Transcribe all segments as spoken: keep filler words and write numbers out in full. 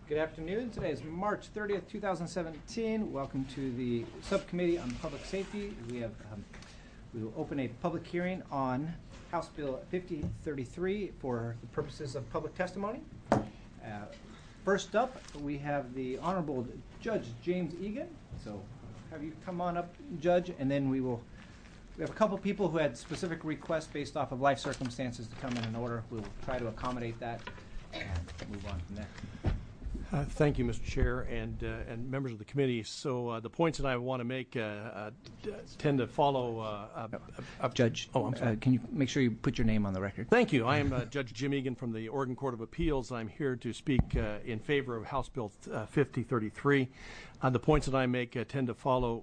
Good afternoon. Today is March thirtieth, two thousand seventeen. Welcome to the Subcommittee on Public Safety. We have um, we will open a public hearing on House Bill fifty thirty-three for the purposes of public testimony. Uh, first up, we have the Honorable Judge James Egan. So have you come on up, Judge, and then we will. We have a couple people who had specific requests based off of life circumstances to come in an order. We will try to accommodate that and move on from there. Uh, thank you, Mister Chair, and uh, and members of the committee. So uh, the points that I want to make uh, uh, tend to follow. Uh, no. uh, uh, Judge, oh, I'm sorry. Uh, can you make sure you put your name on the record? Thank you. I am uh, Judge Jim Egan from the Oregon Court of Appeals. I'm here to speak uh, in favor of House Bill uh, fifty thirty-three. Uh, the points that I make uh, tend to follow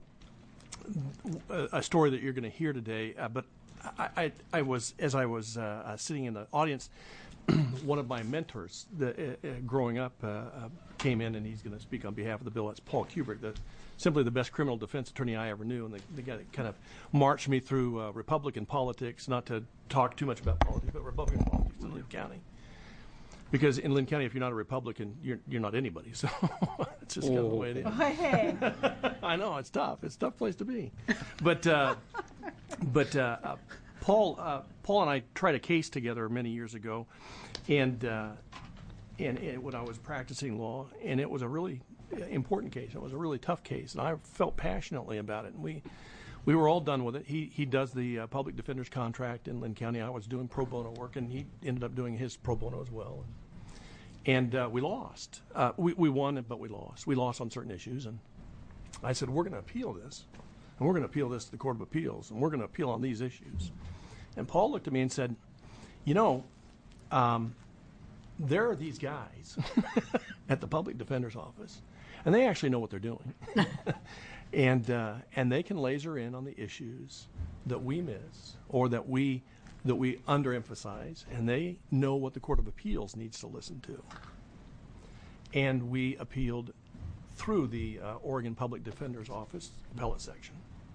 a, a story that you're going to hear today. Uh, but I, I, I was, as I was uh, uh, sitting in the audience, one of my mentors the, uh, uh, growing up uh, uh, came in, and he's going to speak on behalf of the bill. That's Paul Kubrick, the, simply the best criminal defense attorney I ever knew, and the, the guy that kind of marched me through uh, Republican politics, not to talk too much about politics, but Republican politics in Linn County. Because in Linn County, if you're not a Republican, you're you're not anybody. So it's just kind of the way it is. Hey. I know, it's tough. It's a tough place to be. But uh, but uh, uh, Paul uh, Paul and I tried a case together many years ago, and uh, and, and when I was practicing law, and it was a really important case. It was a really tough case, and I felt passionately about it. And we we were all done with it. He he does the uh, public defender's contract in Linn County. I was doing pro bono work, and he ended up doing his pro bono as well. And uh, we lost. Uh, we we won, but we lost. We lost on certain issues, and I said, we're going to appeal this, and we're going to appeal this to the Court of Appeals, and we're going to appeal on these issues. And Paul looked at me and said, you know, um, there are these guys at the public defender's office, and they actually know what they're doing. and uh, and they can laser in on the issues that we miss or that we that we underemphasize, and they know what the Court of Appeals needs to listen to. And we appealed through the uh, Oregon Public Defender's Office appellate section.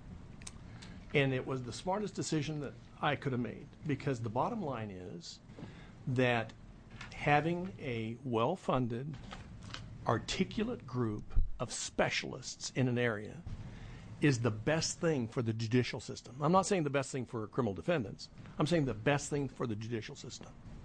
And it was the smartest decision that I could have made, because the bottom line is that having a well-funded, articulate group of specialists in an area is the best thing for the judicial system. I'm not saying the best thing for criminal defendants. I'm saying the best thing for the judicial system.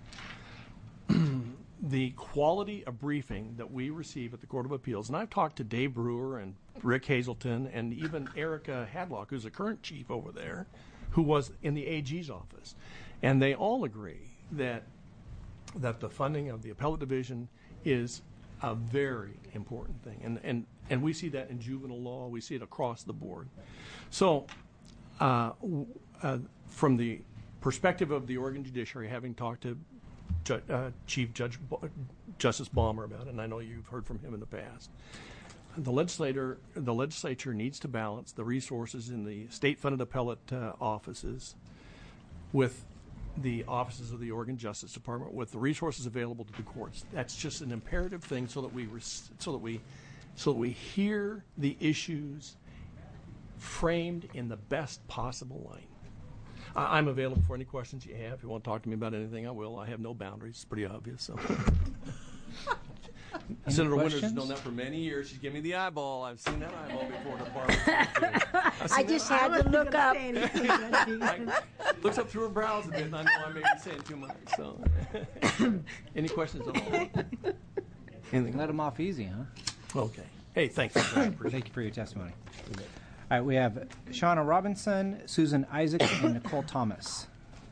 The quality of briefing that we receive at the Court of Appeals, and I've talked to Dave Brewer and Rick Hazelton and even Erica Hadlock, who's the current chief over there, who was in the A G's office, and they all agree that that the funding of the appellate division is a very important thing, and and and we see that in juvenile law. We see it across the board. So, uh, uh, from the perspective of the Oregon judiciary, having talked to Ju- uh, Chief Judge Bo- Justice Balmer about it, and I know you've heard from him in the past, the legislator, the legislature needs to balance the resources in the state-funded appellate uh, offices with the offices of the Oregon Justice Department, with the resources available to the courts. That's just an imperative thing, so that we res- so that we so that we hear the issues framed in the best possible light. I- I'm available for any questions you have. If you want to talk to me about anything, I will. I have no boundaries. It's pretty obvious. So. Senator Winters has known that for many years. She's given me the eyeball. I've seen that eyeball before. The bar. I just had to look up. I, looks up through her brows a bit, and I know I may be saying too much. So, any questions at all? Anything? Let them off easy, huh? Okay. Hey, thanks. Thank you for your testimony. All right, we have Shauna Robinson, Susan Isaacs, and Nicole Thomas.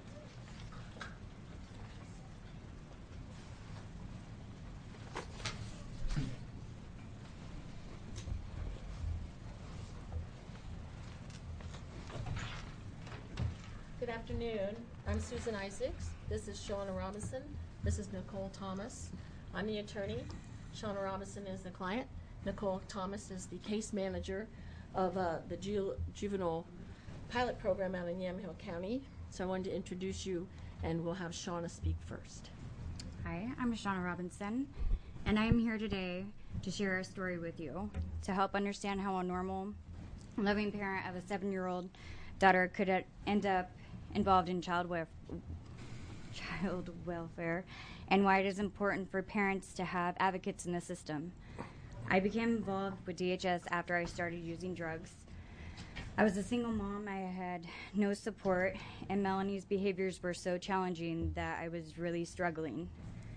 Good afternoon. I'm Susan Isaacs. This is Shauna Robinson. This is Nicole Thomas. I'm the attorney. Shauna Robinson is the client. Nicole Thomas is the case manager of uh, the ju- juvenile pilot program out in Yamhill County. So I wanted to introduce you, and we'll have Shauna speak first. Hi, I'm Shauna Robinson, and I am here today to share a story with you to help understand how a normal, loving parent of a seven-year-old daughter could end up involved in child welfare child welfare and why it is important for parents to have advocates in the system. I became involved with D H S after I started using drugs. I was a single mom. I had no support, and Melanie's behaviors were so challenging that I was really struggling.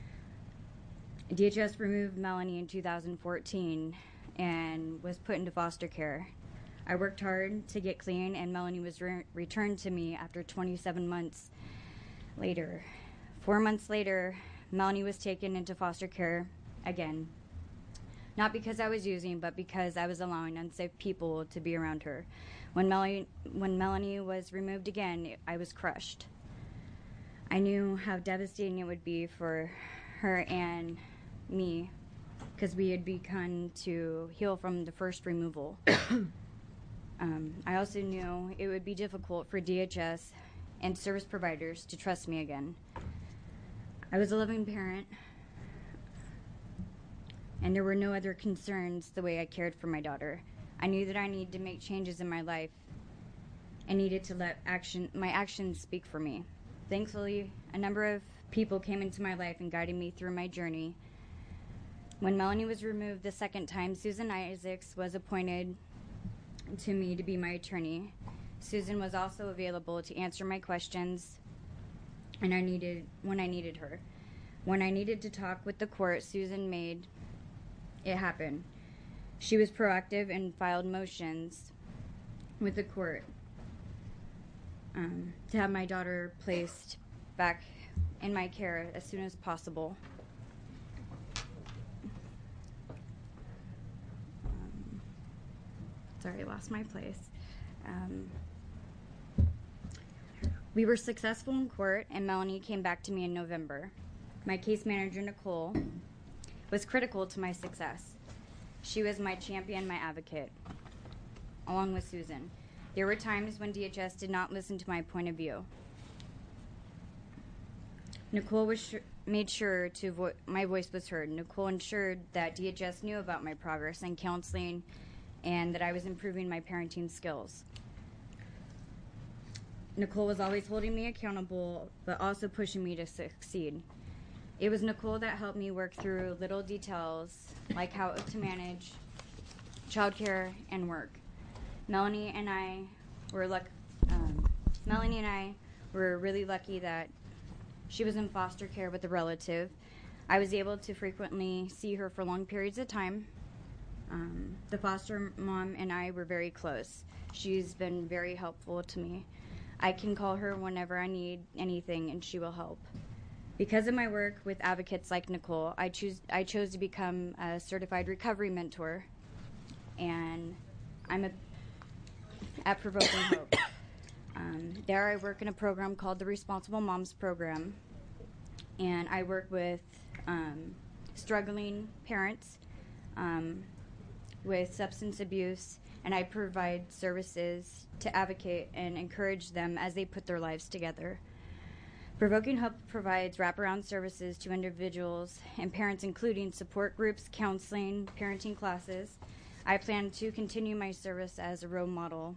D H S removed Melanie in two thousand fourteen and was put into foster care. I worked hard to get clean, and Melanie was re- returned to me after twenty-seven months later. Four months later, Melanie was taken into foster care again. Not because I was using, but because I was allowing unsafe people to be around her. When Melanie, when Melanie was removed again, I was crushed. I knew how devastating it would be for her and me, because we had begun to heal from the first removal. um, I also knew it would be difficult for D H S and service providers to trust me again. I was a loving parent, and there were no other concerns the way I cared for my daughter. I knew that I needed to make changes in my life and needed to let action, my actions speak for me. Thankfully, a number of people came into my life and guided me through my journey. When Melanie was removed the second time, Susan Isaacs was appointed to me to be my attorney. Susan was also available to answer my questions and I needed when I needed her. When I needed to talk with the court, Susan made it happen. She was proactive and filed motions with the court um, to have my daughter placed back in my care as soon as possible. Um, sorry, I lost my place. Um, we were successful in court, and Melanie came back to me in November. My case manager, Nicole, was critical to my success. She was my champion, my advocate, along with Susan. There were times when D H S did not listen to my point of view. Nicole was sh- made sure to vo- my voice was heard. Nicole ensured that D H S knew about my progress in counseling and that I was improving my parenting skills. Nicole was always holding me accountable, but also pushing me to succeed. It was Nicole that helped me work through little details like how to manage childcare and work. Melanie and I were luck- um, Melanie and I were really lucky that she was in foster care with a relative. I was able to frequently see her for long periods of time. Um, the foster mom and I were very close. She's been very helpful to me. I can call her whenever I need anything, and she will help. Because of my work with advocates like Nicole, I choose I chose to become a certified recovery mentor, and I'm a, at Provoking Hope. Um, there I work in a program called the Responsible Moms Program, and I work with um, struggling parents um, with substance abuse, and I provide services to advocate and encourage them as they put their lives together. Provoking Hope provides wraparound services to individuals and parents, including support groups, counseling, parenting classes. I plan to continue my service as a role model,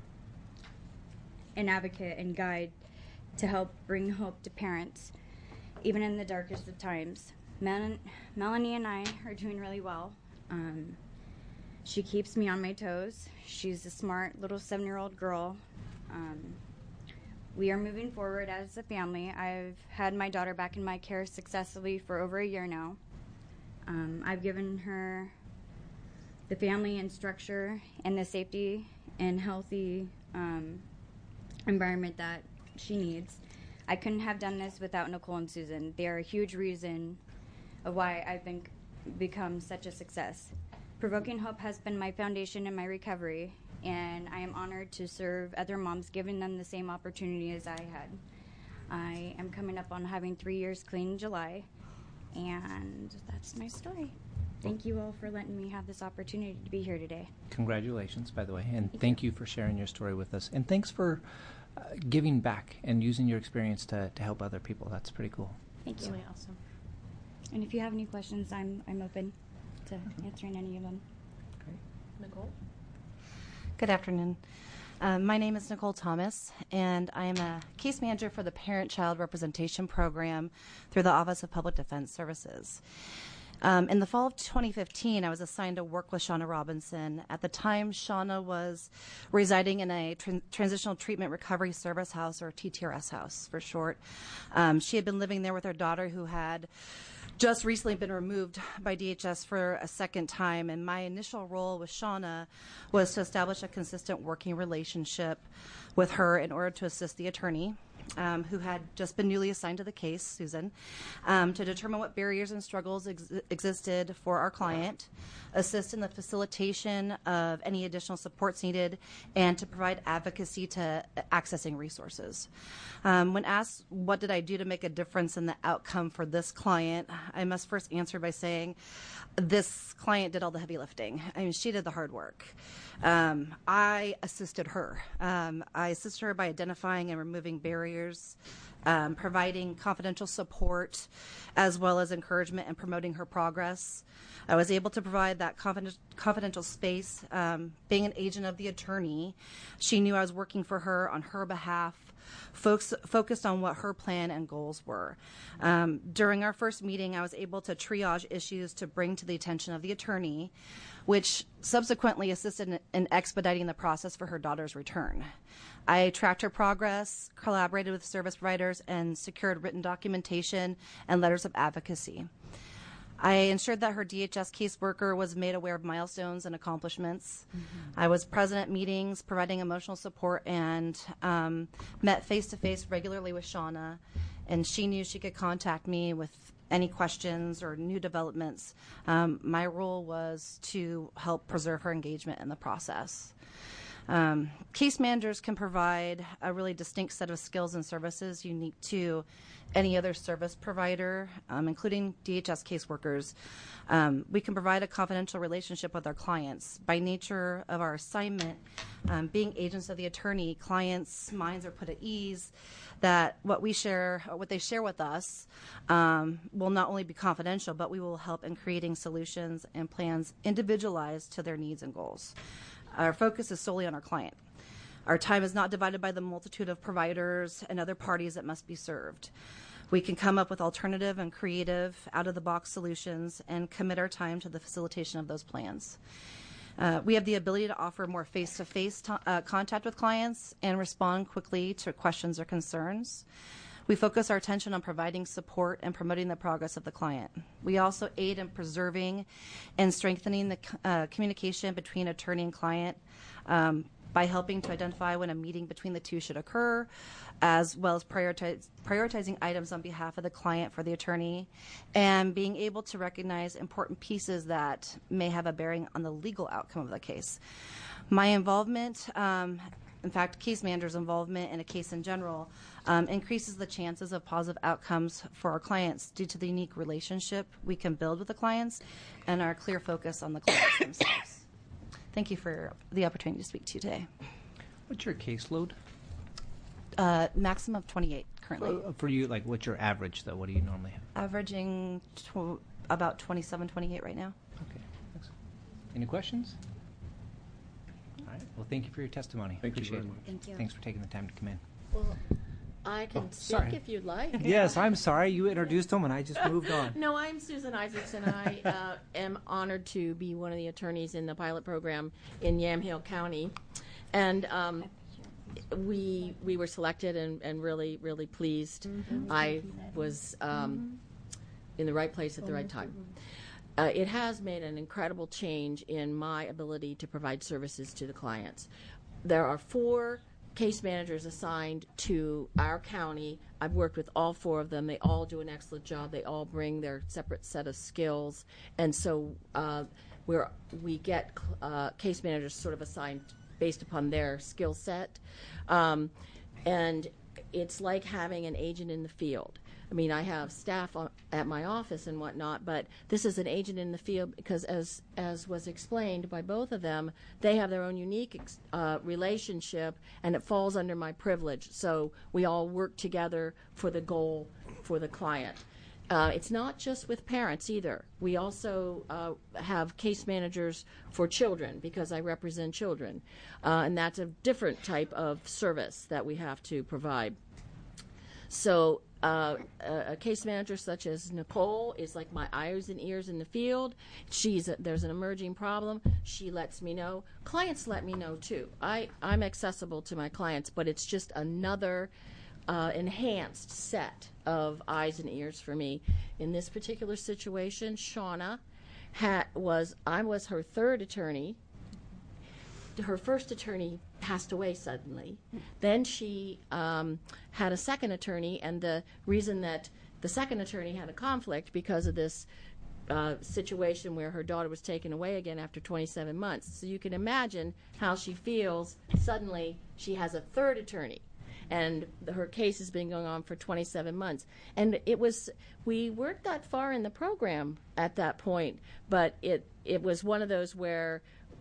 an advocate, and guide to help bring hope to parents, even in the darkest of times. Mel- Melanie and I are doing really well. Um, she keeps me on my toes. She's a smart little seven-year-old girl. Um, We are moving forward as a family. I've had my daughter back in my care successfully for over a year now. Um, I've given her the family and structure and the safety and healthy um, environment that she needs. I couldn't have done this without Nicole and Susan. They are a huge reason of why I've been become such a success. Provoking Hope has been my foundation in my recovery, and I am honored to serve other moms, giving them the same opportunity as I had. I am coming up on having three years clean in July, and that's my story. Thank you all for letting me have this opportunity to be here today. Congratulations, by the way, and Thank thank you. you for sharing your story with us. And thanks for uh, giving back and using your experience to, to help other people. That's pretty cool. Thank It's you. really awesome. And if you have any questions, I'm I'm open to answering any of them. Great. Nicole? Good afternoon. Um, my name is Nicole Thomas, and I am a case manager for the Parent-Child Representation Program through the Office of Public Defense Services. Um, in the fall of twenty fifteen, I was assigned to work with Shauna Robinson. At the time, Shauna was residing in a tran- Transitional Treatment Recovery Service House, or T T R S house for short. Um, she had been living there with her daughter, who had just recently been removed by D H S for a second time, and my initial role with Shauna was to establish a consistent working relationship with her in order to assist the attorney, um, who had just been newly assigned to the case, Susan, um, to determine what barriers and struggles ex- existed for our client, assist in the facilitation of any additional supports needed, and to provide advocacy to accessing resources. Um, when asked what did I do to make a difference in the outcome for this client, I must first answer by saying this client did all the heavy lifting. I mean, she did the hard work. Um, I assisted her. Um, I assisted her by identifying and removing barriers, um, providing confidential support, as well as encouragement and promoting her progress. I was able to provide that confident, confidential space. Um, being an agent of the attorney, she knew I was working for her on her behalf, folks, focused on what her plan and goals were. Um, during our first meeting, I was able to triage issues to bring to the attention of the attorney, which subsequently assisted in, in expediting the process for her daughter's return. I tracked her progress, collaborated with service providers, and secured written documentation and letters of advocacy. I ensured that her D H S caseworker was made aware of milestones and accomplishments. Mm-hmm. I was present at meetings, providing emotional support, and um, met face-to-face regularly with Shauna, and she knew she could contact me with any questions or new developments. Um, my role was to help preserve her engagement in the process. Um, case managers can provide a really distinct set of skills and services unique to any other service provider, um, including D H S caseworkers. Um, we can provide a confidential relationship with our clients. By nature of our assignment, um, being agents of the attorney, clients' minds are put at ease that what we share, or what they share with us, um, will not only be confidential, but we will help in creating solutions and plans individualized to their needs and goals. Our focus is solely on our client. Our time is not divided by the multitude of providers and other parties that must be served. We can come up with alternative and creative, out-of-the-box solutions and commit our time to the facilitation of those plans. Uh, we have the ability to offer more face-to-face to, uh, contact with clients and respond quickly to questions or concerns. We focus our attention on providing support and promoting the progress of the client. We also aid in preserving and strengthening the uh, communication between attorney and client um, by helping to identify when a meeting between the two should occur, as well as prioritize, prioritizing items on behalf of the client for the attorney, and being able to recognize important pieces that may have a bearing on the legal outcome of the case. My involvement, um, in fact, case manager's involvement in a case in general, um, increases the chances of positive outcomes for our clients due to the unique relationship we can build with the clients and our clear focus on the clients themselves. Thank you for the opportunity to speak to you today. What's your caseload? Uh, maximum of twenty-eight currently. Uh, for you, like, what's your average, though? What do you normally have? Averaging tw- about twenty-seven, twenty-eight right now. Okay. Excellent. Any questions? All right. Well, thank you for your testimony. Thank you Appreciate very it. much. Thank you. Thanks for taking the time to come in. Well, I can Oh, speak sorry. if you'd like. Yes, I'm sorry. You introduced him, and I just moved on. No, I'm Susan Isaacs, and I uh, am honored to be one of the attorneys in the pilot program in Yamhill County. And um, we we were selected and, and really, really pleased. Mm-hmm. I was um, in the right place at the right time. Uh, it has made an incredible change in my ability to provide services to the clients. There are four case managers assigned to our county. I've worked with all four of them. They all do an excellent job. They all bring their separate set of skills. And so uh, we're, we get uh, case managers sort of assigned based upon their skill set. Um, and it's like having an agent in the field. I mean, I have staff on, at my office and whatnot, but this is an agent in the field because, as as was explained by both of them, they have their own unique uh, relationship, and it falls under my privilege. So we all work together for the goal for the client. Uh, it's not just with parents either. We also uh, have case managers for children because I represent children. Uh, and that's a different type of service that we have to provide. So uh, a, a case manager such as Nicole is like my eyes and ears in the field. She's a, there's an emerging problem. She lets me know. Clients let me know too. I, I'm accessible to my clients, but it's just another Uh, enhanced set of eyes and ears for me. In this particular situation, Shauna had, was, I was her third attorney. Her first attorney passed away suddenly. Then she um, had a second attorney, and the reason that the second attorney had a conflict because of this uh, situation where her daughter was taken away again after twenty-seven months. So you can imagine how she feels. Suddenly, she has a third attorney. And the, her case has been going on for twenty-seven months. And it was, we weren't that far in the program at that point, but it, it was one of those where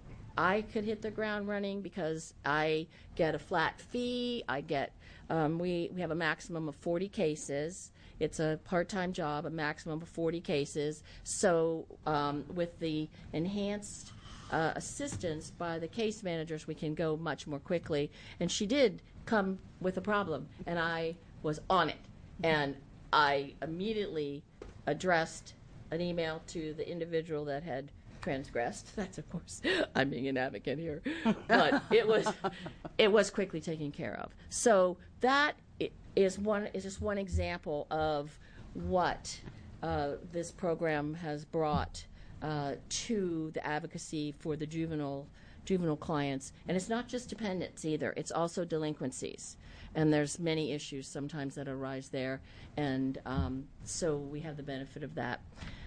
I could hit the ground running because I get a flat fee. I get, um, we, we have a maximum of forty cases. It's a part-time job, a maximum of forty cases. So um, with the enhanced uh, assistance by the case managers, we can go much more quickly. And she did come with a problem, and I was on it. And I immediately addressed an email to the individual that had transgressed. That's, of course, I'm being an advocate here. But it was it was quickly taken care of. So that is one is just one example of what uh, this program has brought uh, to the advocacy for the juvenile juvenile clients. And it's not just dependents either. It's also delinquencies. And there's many issues sometimes that arise there. And um, so we have the benefit of that.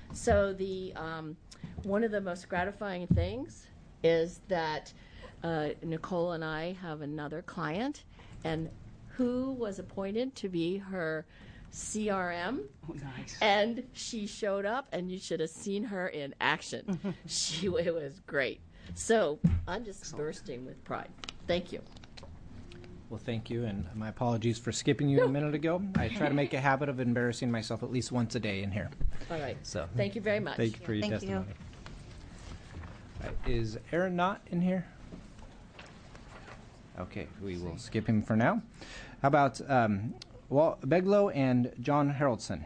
So the um, one of the most gratifying things is that uh, Nicole and I have another client, and who was appointed to be her C R M. Oh, nice. And she showed up, and you should have seen her in action. she It was great. So I'm just Excellent. bursting with pride. Thank you. Well, thank you, and my apologies for skipping you a minute ago. I try to make a habit of embarrassing myself at least once a day in here. All right. So thank you very much. Thank you for your Thank testimony. you. All right, is Aaron Knott in here? Okay, we will skip him for now. How about um, Walt Beglow and John Haroldson?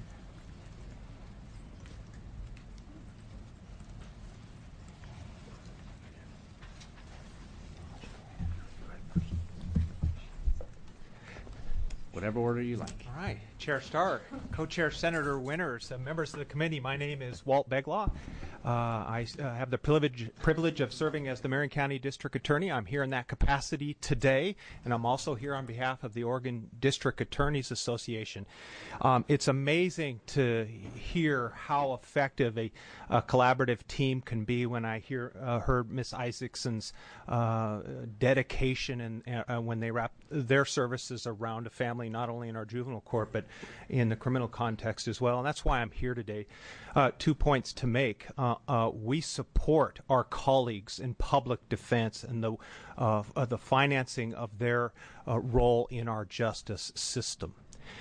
Whatever order you like. All right. Chair Stark, Co-Chair Senator Winters, uh, members of the committee, my name is Walt Beglaw. Uh, I uh, have the privilege, privilege of serving as the Marion County District Attorney. I'm here in that capacity today, and I'm also here on behalf of the Oregon District Attorneys Association. Um, it's amazing to hear how effective a, a collaborative team can be when I hear uh, heard Miz Isaacson's uh, dedication and uh, when they wrap their services around a family, not only in our juvenile court, but in the criminal context as well. And that's why I'm here today. Uh, two points to make. Uh, uh, we support our colleagues in public defense and the, uh, uh, the financing of their uh, role in our justice system.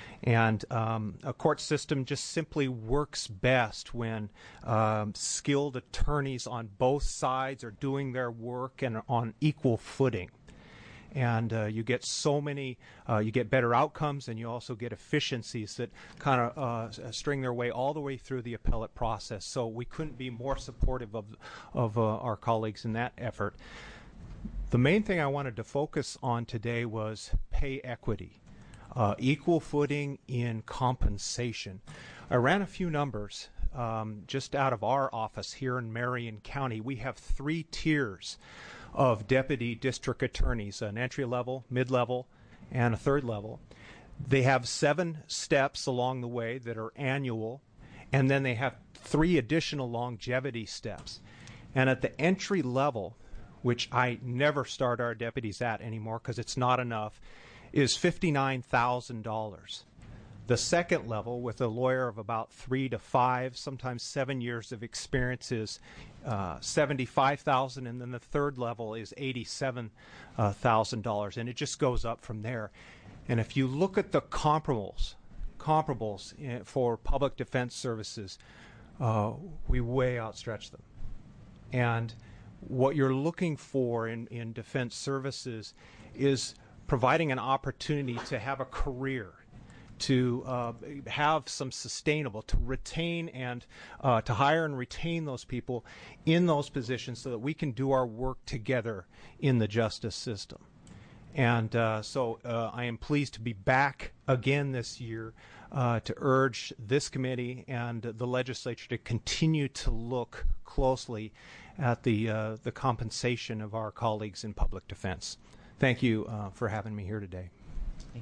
And um, a court system just simply works best when um, skilled attorneys on both sides are doing their work and on equal footing. And uh, you get so many, uh, you get better outcomes, and you also get efficiencies that kind of uh, string their way all the way through the appellate process. So we couldn't be more supportive of, of uh, our colleagues in that effort. The main thing I wanted to focus on today was pay equity, uh, equal footing in compensation. I ran a few numbers um, just out of our office here in Marion County. We have three tiers of deputy district attorneys, an entry level, mid-level, and a third level. They have seven steps along the way that are annual, and then they have three additional longevity steps. And at the entry level, which I never start our deputies at anymore because it's not enough, is fifty-nine thousand dollars. The second level, with a lawyer of about three to five, sometimes seven years of experience, is uh, seventy-five thousand dollars, and then the third level is eighty-seven thousand dollars, and it just goes up from there. And if you look at the comparables comparables in, for public defense services, uh, we way outstretch them. And what you're looking for in, in defense services is providing an opportunity to have a career, to uh, have some sustainable, to retain and uh, to hire and retain those people in those positions so that we can do our work together in the justice system. And uh, so uh, I am pleased to be back again this year uh, to urge this committee and the legislature to continue to look closely at the uh, the compensation of our colleagues in public defense. Thank you uh, for having me here today. Thank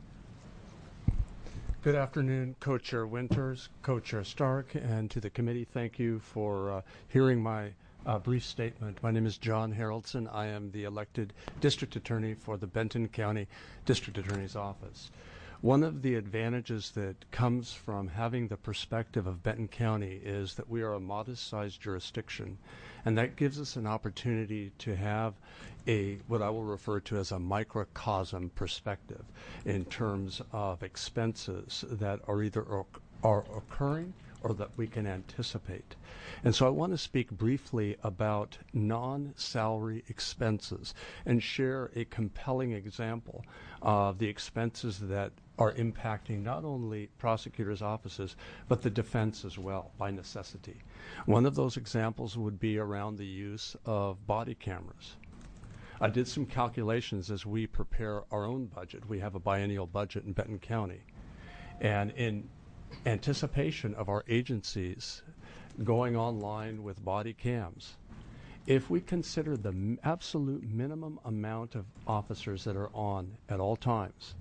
you. Good afternoon, Co-Chair Winters, Co-Chair Stark, and to the committee, thank you for uh, hearing my uh, brief statement. My name is John Haraldson. I am the elected District Attorney for the Benton County District Attorney's Office. One of the advantages that comes from having the perspective of Benton County is that we are a modest-sized jurisdiction, and that gives us an opportunity to have a what I will refer to as a microcosm perspective in terms of expenses that are either are, are occurring or that we can anticipate. And so I want to speak briefly about non-salary expenses and share a compelling example of the expenses that are impacting not only prosecutors' offices, but the defense as well, by necessity. One of those examples would be around the use of body cameras. I did some calculations as we prepare our own budget. We have a biennial budget in Benton County. And in anticipation of our agencies going online with body cams, if we consider the m- absolute minimum amount of officers that are on at all times,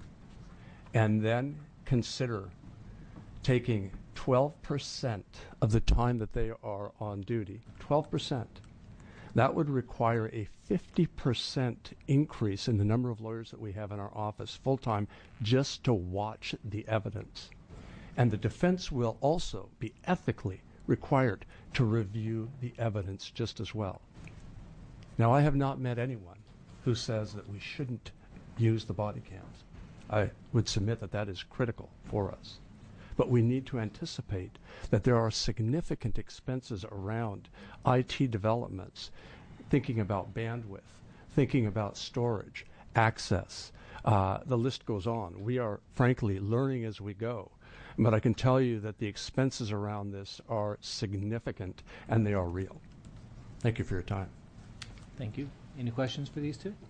and then consider taking twelve percent of the time that they are on duty, twelve percent, that would require a fifty percent increase in the number of lawyers that we have in our office full-time just to watch the evidence. And the defense will also be ethically required to review the evidence just as well. Now, I have not met anyone who says that we shouldn't use the body cams. I would submit that that is critical for us. But we need to anticipate that there are significant expenses around I T developments, thinking about bandwidth, thinking about storage, access. Uh, the list goes on. We are, frankly, learning as we go. But I can tell you that the expenses around this are significant and they are real. Thank you for your time. Thank you. Any questions for these two?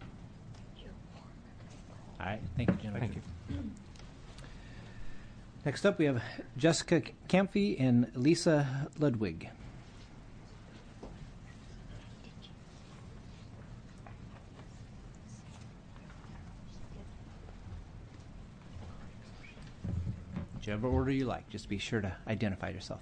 All right. Thank you, gentlemen. Thank you. Next up, we have Jessica Camphy and Lisa Ludwig. Whichever order you like, just be sure to identify yourself.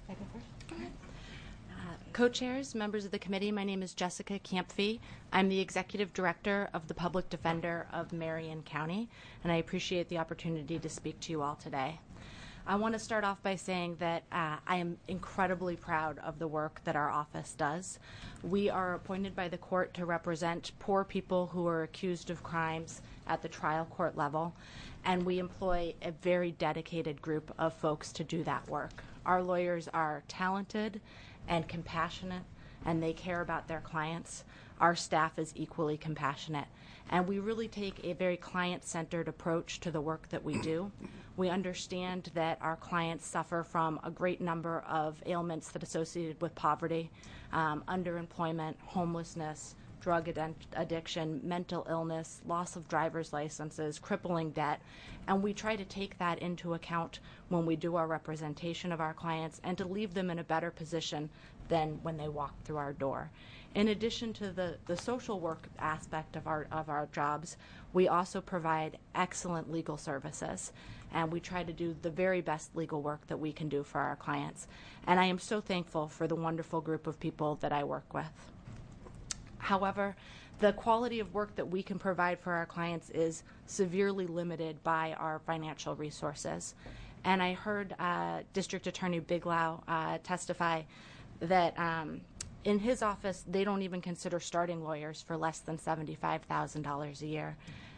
Co-chairs, members of the committee, my name is Jessica Camphy. I'm the executive director of the Public Defender of Marion County, and I appreciate the opportunity to speak to you all today. I want to start off by saying that uh, I am incredibly proud of the work that our office does. We are appointed by the court to represent poor people who are accused of crimes at the trial court level, and we employ a very dedicated group of folks to do that work. Our lawyers are talented and compassionate, and they care about their clients. Our staff is equally compassionate, and we really take a very client-centered approach to the work that we do. We understand that our clients suffer from a great number of ailments that are associated with poverty, um, underemployment, homelessness, drug ad- addiction, mental illness, loss of driver's licenses, crippling debt, and we try to take that into account when we do our representation of our clients and to leave them in a better position than when they walk through our door. In addition to the, the social work aspect of our of our jobs, we also provide excellent legal services, and we try to do the very best legal work that we can do for our clients. And I am so thankful for the wonderful group of people that I work with. However, the quality of work that we can provide for our clients is severely limited by our financial resources. And I heard uh, District Attorney Biglow uh, testify that um, in his office, they don't even consider starting lawyers for less than seventy-five thousand dollars a year.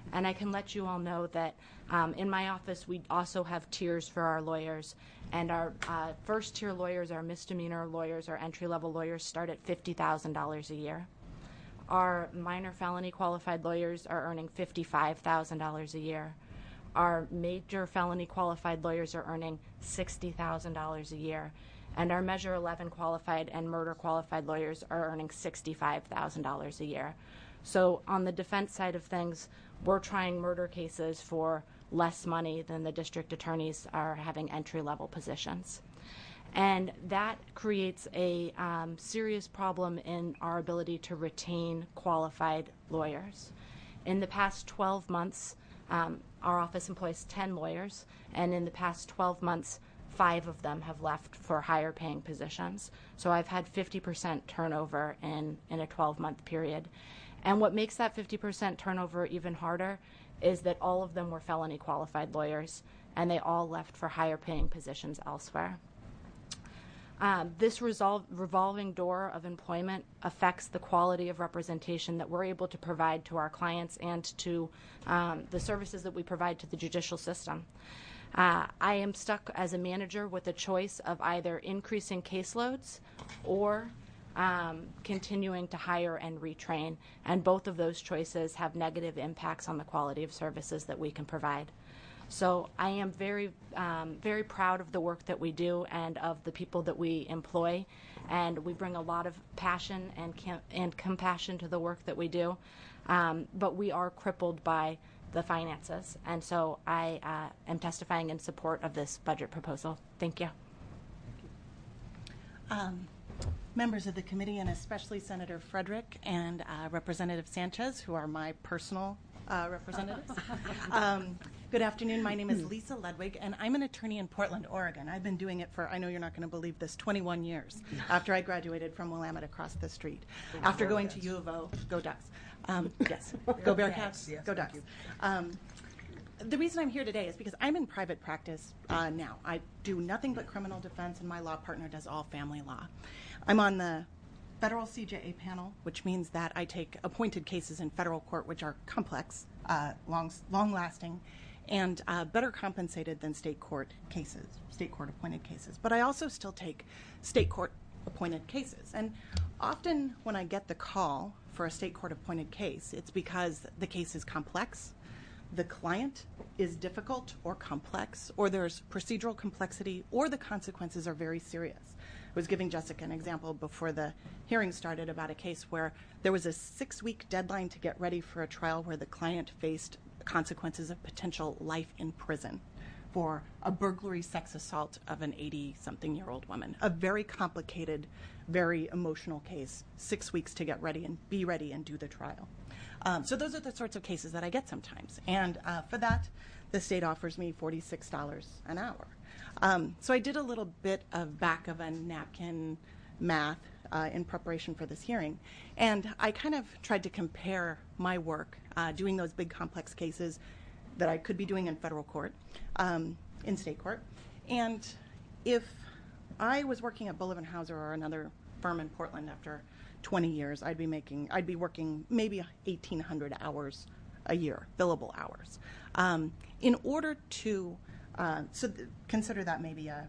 And I can let you all know that um, in my office, we also have tiers for our lawyers. And our uh, first tier lawyers, our misdemeanor lawyers, our entry-level lawyers start at fifty thousand dollars a year. Our minor felony qualified lawyers are earning fifty-five thousand dollars a year. Our major felony qualified lawyers are earning sixty thousand dollars a year. And our Measure eleven qualified and murder qualified lawyers are earning sixty-five thousand dollars a year. So on the defense side of things, we're trying murder cases for less money than the district attorneys are having entry-level positions. And that creates a um, serious problem in our ability to retain qualified lawyers. In the past twelve months, um, our office employs ten lawyers, and in the past twelve months, five of them have left for higher paying positions. So I've had fifty percent turnover in, in a twelve-month period. And what makes that fifty percent turnover even harder is that all of them were felony qualified lawyers, and they all left for higher paying positions elsewhere. Um, this resolve, revolving door of employment affects the quality of representation that we're able to provide to our clients and to um, the services that we provide to the judicial system. Uh, I am stuck as a manager with a choice of either increasing caseloads or um, continuing to hire and retrain, and both of those choices have negative impacts on the quality of services that we can provide. So I am very, um, very proud of the work that we do and of the people that we employ, and we bring a lot of passion and com- and compassion to the work that we do, um, but we are crippled by the finances, and so I uh, am testifying in support of this budget proposal. Thank you. Um, members of the committee, and especially Senator Frederick and uh, Representative Sanchez, who are my personal uh, representatives. um, good afternoon. My name is Lisa Ledwig, and I'm an attorney in Portland, Oregon. I've been doing it for, I know you're not going to believe this, twenty-one years after I graduated from Willamette across the street. After going to U of O, go Ducks. Um, yes, go Bearcats, Yes, go Ducks. Um, the reason I'm here today is because I'm in private practice uh, now. I do nothing but criminal defense, and my law partner does all family law. I'm on the federal C J A panel, which means that I take appointed cases in federal court, which are complex, uh, long, long-lasting, and uh, better compensated than state court cases, state court appointed cases. But I also still take state court appointed cases. And often when I get the call for a state court appointed case, it's because the case is complex, the client is difficult or complex, or there's procedural complexity, or the consequences are very serious. I was giving Jessica an example before the hearing started about a case where there was a six-week deadline to get ready for a trial where the client faced consequences of potential life in prison for a burglary sex assault of an eighty-something-year-old woman. A very complicated, very emotional case, six weeks to get ready and be ready and do the trial. Um, so those are the sorts of cases that I get sometimes. And uh, for that, the state offers me forty-six dollars an hour. Um, so I did a little bit of back of a napkin math uh, in preparation for this hearing. And I kind of tried to compare my work uh, doing those big complex cases that I could be doing in federal court, um, in state court. And if I was working at Bullivan Hauser or another firm in Portland after twenty years, I'd be making, I'd be working maybe eighteen hundred hours a year, billable hours. Um, in order to, uh, so th- consider that maybe a,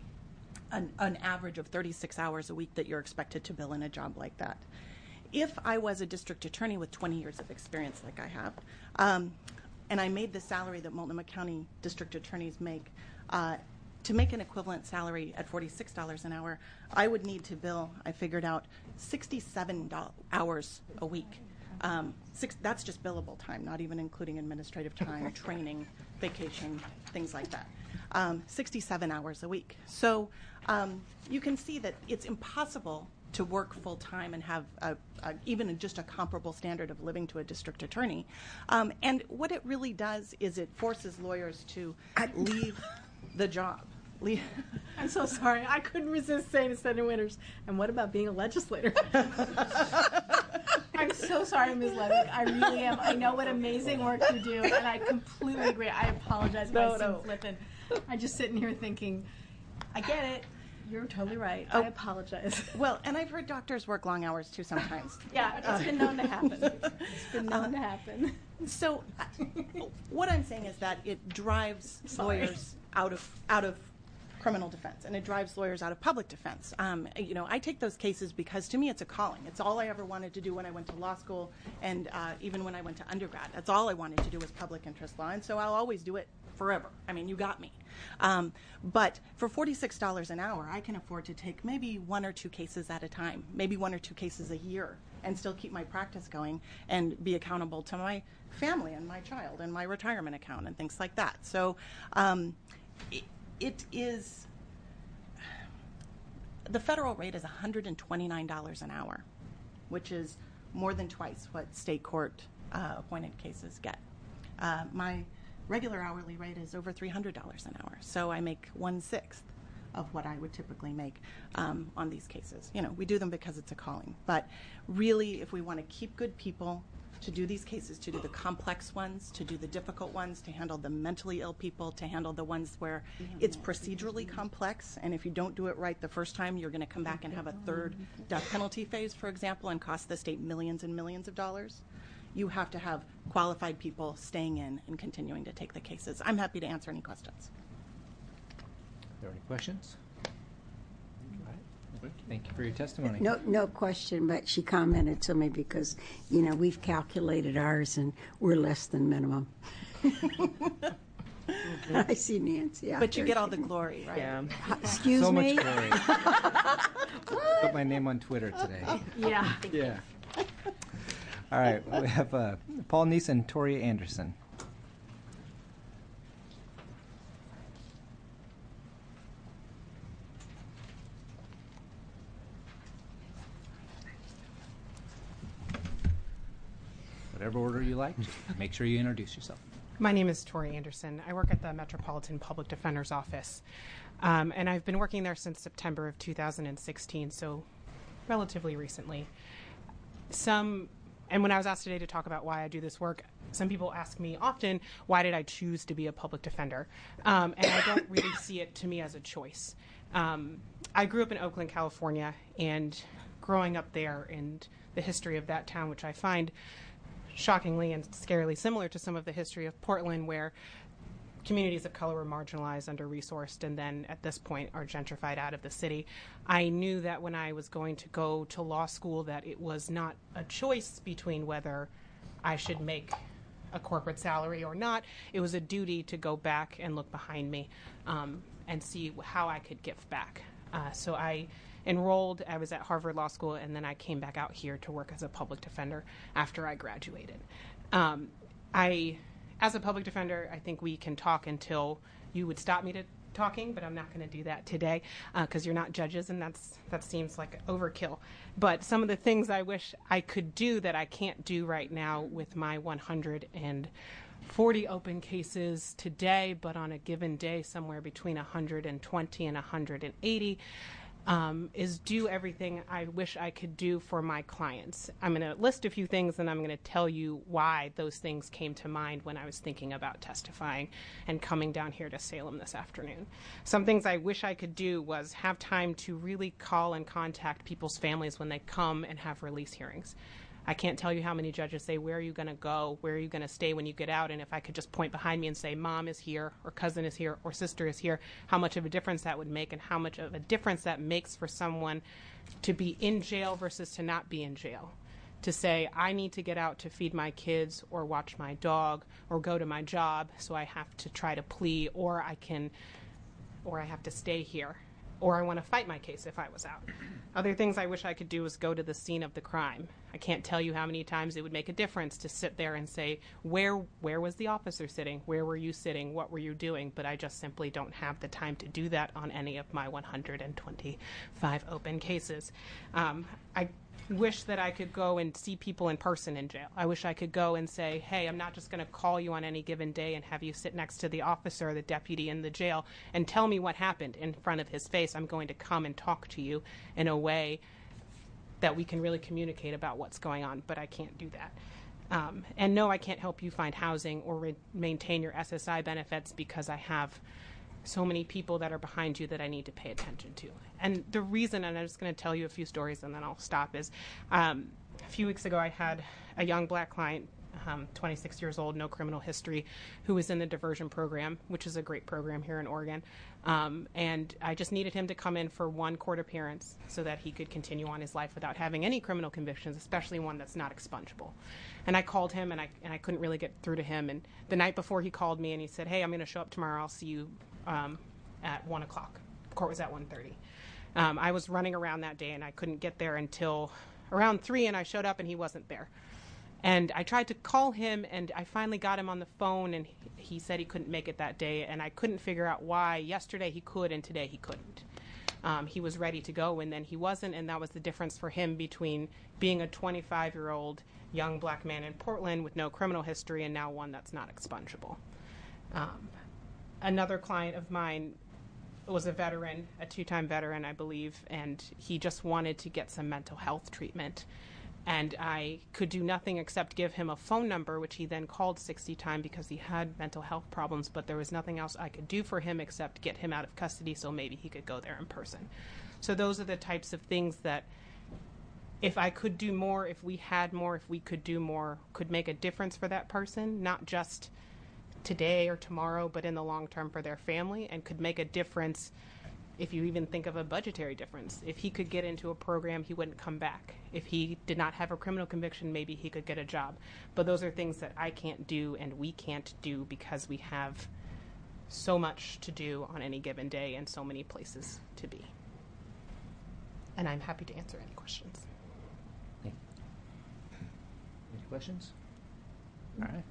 an, an average of thirty-six hours a week that you're expected to bill in a job like that. If I was a district attorney with twenty years of experience like I have, um, and I made the salary that Multnomah County district attorneys make, uh, to make an equivalent salary at forty-six dollars an hour, I would need to bill, I figured out, sixty-seven hours a week. Um, six, that's just billable time, not even including administrative time, training, vacation, things like that. Um, sixty-seven hours a week. So um, you can see that it's impossible to work full time and have a, a, even a, just a comparable standard of living to a district attorney. Um, and what it really does is it forces lawyers to leave the job. Leave. I'm so sorry. I couldn't resist saying to Senator Winters, and what about being a legislator? I'm so sorry, Miz Levick. I really am. I know what amazing work you do, and I completely agree. I apologize if No, I seem no. flippant. I'm just sitting here thinking, I get it. You're totally right. Oh. I apologize. Well, and I've heard doctors work long hours too sometimes. Yeah, it's been known to happen. It's been known to happen. So, uh, what I'm saying is that it drives lawyers out of out of criminal defense, and it drives lawyers out of public defense. Um, you know, I take those cases because to me it's a calling. It's all I ever wanted to do when I went to law school, and uh, even when I went to undergrad. That's all I wanted to do was public interest law, and so I'll always do it forever. I mean, you got me. Um, but for forty-six dollars an hour, I can afford to take maybe one or two cases at a time, maybe one or two cases a year, and still keep my practice going and be accountable to my family and my child and my retirement account and things like that. So um, it, it is, the federal rate is one hundred twenty-nine dollars an hour, which is more than twice what state court uh, appointed cases get. Uh, my regular hourly rate is over three hundred dollars an hour, so I make one-sixth of what I would typically make um, on these cases. You know, we do them because it's a calling, but really if we want to keep good people to do these cases, to do the complex ones, to do the difficult ones, to handle the mentally ill people, to handle the ones where it's procedurally complex, and if you don't do it right the first time, you're going to come back and have a third death penalty phase, for example, and cost the state millions and millions of dollars. You have to have qualified people staying in and continuing to take the cases. I'm happy to answer any questions. Are there any questions? All right. Thank you for your testimony. No, no question, but she commented to me because, you know, we've calculated ours and we're less than minimum. I see Nancy out But you there. get all the glory, right? Yeah. Excuse so me? much glory. Put my name on Twitter today. Yeah. Yeah. All right, we have uh, Paul Neese and Tori Anderson. Whatever order you like, just make sure you introduce yourself. My name is Tori Anderson. I work at the Metropolitan Public Defender's Office, um, and I've been working there since September of two thousand sixteen, so relatively recently. Some And when I was asked today to talk about why I do this work, some people ask me often, why did I choose to be a public defender? Um, and I don't really see it to me as a choice. Um, I grew up in Oakland, California, and growing up there and the history of that town, which I find shockingly and scarily similar to some of the history of Portland, where communities of color were marginalized, under-resourced, and then at this point are gentrified out of the city. I knew that when I was going to go to law school that it was not a choice between whether I should make a corporate salary or not. It was a duty to go back and look behind me um, and see how I could give back. Uh, so I enrolled, I was at Harvard Law School, and then I came back out here to work as a public defender after I graduated. Um, I... As a public defender, I think we can talk until you would stop me to talking, but I'm not going to do that today because uh, you're not judges, and that's that seems like overkill. But some of the things I wish I could do that I can't do right now with my one hundred forty open cases today, but on a given day somewhere between one hundred twenty and one hundred eighty, Um, is do everything I wish I could do for my clients. I'm going to list a few things, and I'm going to tell you why those things came to mind when I was thinking about testifying and coming down here to Salem this afternoon. Some things I wish I could do was have time to really call and contact people's families when they come and have release hearings. I can't tell you how many judges say, where are you going to go? Where are you going to stay when you get out? And if I could just point behind me and say, mom is here, or cousin is here, or sister is here, how much of a difference that would make and how much of a difference that makes for someone to be in jail versus to not be in jail. To say, I need to get out to feed my kids or watch my dog or go to my job, so I have to try to plea, or I can, or I have to stay here. Or I want to fight my case if I was out. Other things I wish I could do is go to the scene of the crime. I can't tell you how many times it would make a difference to sit there and say, where where was the officer sitting? Where were you sitting? What were you doing? But I just simply don't have the time to do that on any of my one hundred twenty-five open cases. Um, I wish that I could go and see people in person in jail. I wish I could go and say, hey, I'm not just going to call you on any given day and have you sit next to the officer or the deputy in the jail and tell me what happened in front of his face. I'm going to come and talk to you in a way that we can really communicate about what's going on, but I can't do that. Um, and no, I can't help you find housing or re- maintain your S S I benefits because I have so many people that are behind you that I need to pay attention to. And the reason, and I'm just going to tell you a few stories and then I'll stop, is um, a few weeks ago I had a young black client um, twenty-six years old, no criminal history, who was in the diversion program, which is a great program here in Oregon. Um, and I just needed him to come in for one court appearance so that he could continue on his life without having any criminal convictions, especially one that's not expungible. And I called him, and I and I couldn't really get through to him. And the night before, he called me, and he said, "Hey, I'm going to show up tomorrow. I'll see you um, at one o'clock." The court was at one thirty. Um, I was running around that day, and I couldn't get there until around three, and I showed up, and he wasn't there. And I tried to call him, and I finally got him on the phone, and he said he couldn't make it that day, and I couldn't figure out why. Yesterday he could, and today he couldn't. Um, he was ready to go, and then he wasn't, and that was the difference for him between being a twenty-five-year-old young black man in Portland with no criminal history and now one that's not expungible. Um, another client of mine was a veteran, a two-time veteran, I believe, and he just wanted to get some mental health treatment. And I could do nothing except give him a phone number, which he then called sixty times because he had mental health problems, but there was nothing else I could do for him except get him out of custody so maybe he could go there in person. So those are the types of things that if I could do more, if we had more, if we could do more, could make a difference for that person, not just today or tomorrow, but in the long term for their family, and could make a difference. If you even think of a budgetary difference, if he could get into a program, he wouldn't come back. If he did not have a criminal conviction, maybe he could get a job. But those are things that I can't do and we can't do because we have so much to do on any given day and so many places to be. And I'm happy to answer any questions. Thank you. Any questions? All right.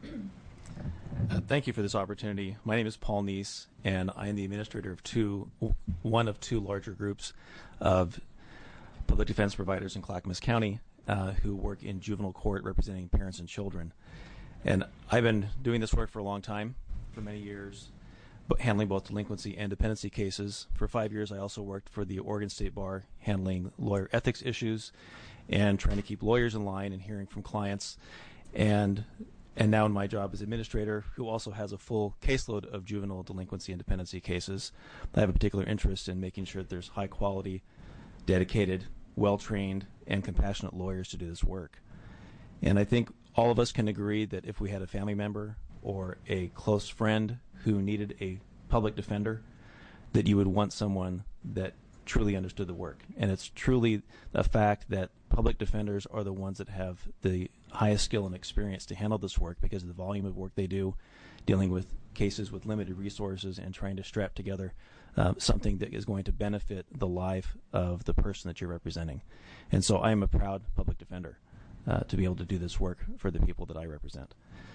Uh, thank you for this opportunity. My name is Paul Neese, and I am the administrator of two, one of two larger groups of public defense providers in Clackamas County uh, who work in juvenile court representing parents and children. And I've been doing this work for a long time, for many years, but handling both delinquency and dependency cases. For five years, I also worked for the Oregon State Bar, handling lawyer ethics issues and trying to keep lawyers in line and hearing from clients. And And now in my job as administrator, who also has a full caseload of juvenile delinquency and dependency cases, I have a particular interest in making sure that there's high quality, dedicated, well-trained, and compassionate lawyers to do this work. And I think all of us can agree that if we had a family member or a close friend who needed a public defender, that you would want someone that truly understood the work. And it's truly a fact that public defenders are the ones that have the highest skill and experience to handle this work because of the volume of work they do, dealing with cases with limited resources and trying to strap together uh, something that is going to benefit the life of the person that you're representing. And so I am a proud public defender uh, to be able to do this work for the people that I represent.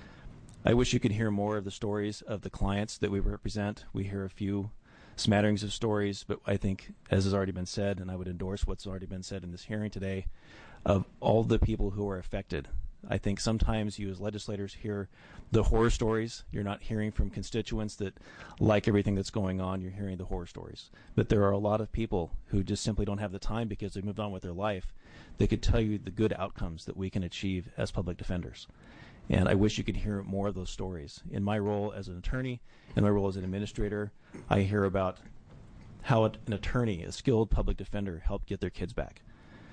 I wish you could hear more of the stories of the clients that we represent. We hear a few smatterings of stories, but I think, as has already been said, and I would endorse what's already been said in this hearing today, of all the people who are affected. I think sometimes you as legislators hear the horror stories. You're not hearing from constituents that like everything that's going on. You're hearing the horror stories. But there are a lot of people who just simply don't have the time because they've moved on with their life. They could tell you the good outcomes that we can achieve as public defenders. And I wish you could hear more of those stories. In my role as an attorney, in my role as an administrator, I hear about how an attorney, a skilled public defender, helped get their kids back.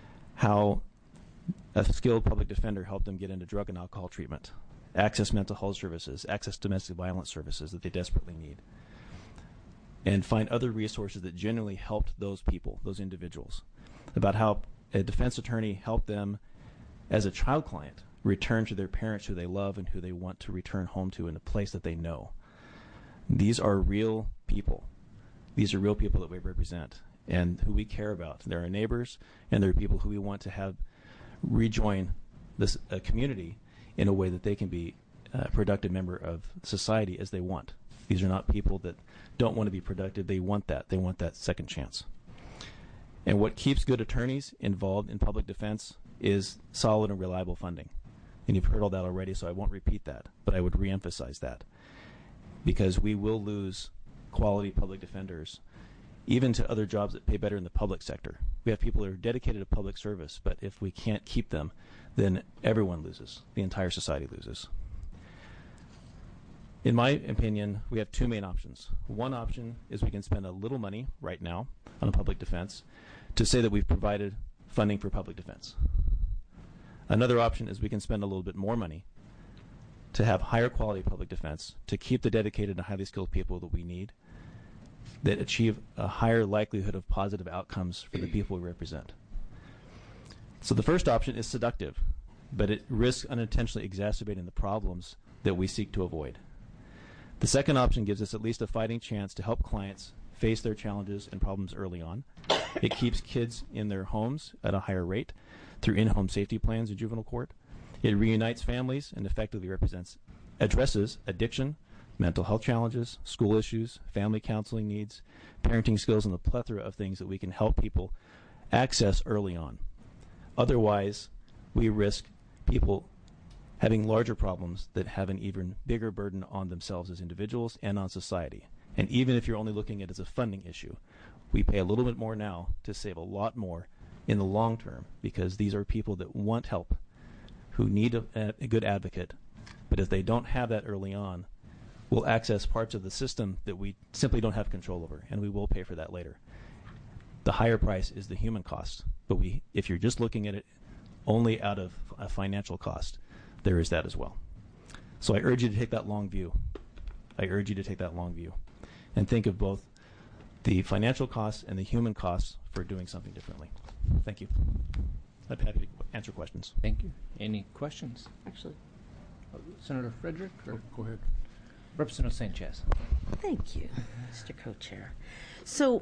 How a skilled public defender helped them get into drug and alcohol treatment, access mental health services, access domestic violence services that they desperately need, and find other resources that genuinely helped those people, those individuals, about how a defense attorney helped them as a child client return to their parents who they love and who they want to return home to in a place that they know. These are real people. These are real people that we represent and who we care about. They're our neighbors, and they're people who we want to have rejoin this uh, community in a way that they can be a productive member of society as they want. These are not people that don't want to be productive. They want that. They want that second chance. And what keeps good attorneys involved in public defense is solid and reliable funding. And you've heard all that already, so I won't repeat that, but I would reemphasize that. Because we will lose quality public defenders, even to other jobs that pay better in the public sector. We have people that are dedicated to public service, but if we can't keep them, then everyone loses. The entire society loses. In my opinion, we have two main options. One option is we can spend a little money right now on a public defense to say that we've provided funding for public defense. Another option is we can spend a little bit more money to have higher quality public defense, to keep the dedicated and highly skilled people that we need, that achieve a higher likelihood of positive outcomes for the people we represent. So the first option is seductive, but it risks unintentionally exacerbating the problems that we seek to avoid. The second option gives us at least a fighting chance to help clients face their challenges and problems early on. It keeps kids in their homes at a higher rate through in-home safety plans in juvenile court. It reunites families and effectively represents, addresses addiction, mental health challenges, school issues, family counseling needs, parenting skills, and the plethora of things that we can help people access early on. Otherwise, we risk people having larger problems that have an even bigger burden on themselves as individuals and on society. And even if you're only looking at it as a funding issue, we pay a little bit more now to save a lot more in the long term, because these are people that want help, who need a, a good advocate, but if they don't have that early on, will access parts of the system that we simply don't have control over, and we will pay for that later. The higher price is the human cost, but we, if you're just looking at it only out of a financial cost, there is that as well. So I urge you to take that long view. I urge you to take that long view and think of both the financial costs and the human costs for doing something differently. Thank you. I'm happy to answer questions. Thank you. Any questions? Actually, uh, Senator Frederick? Or go ahead. Representative Sanchez. Thank you, Mister Co-Chair. So,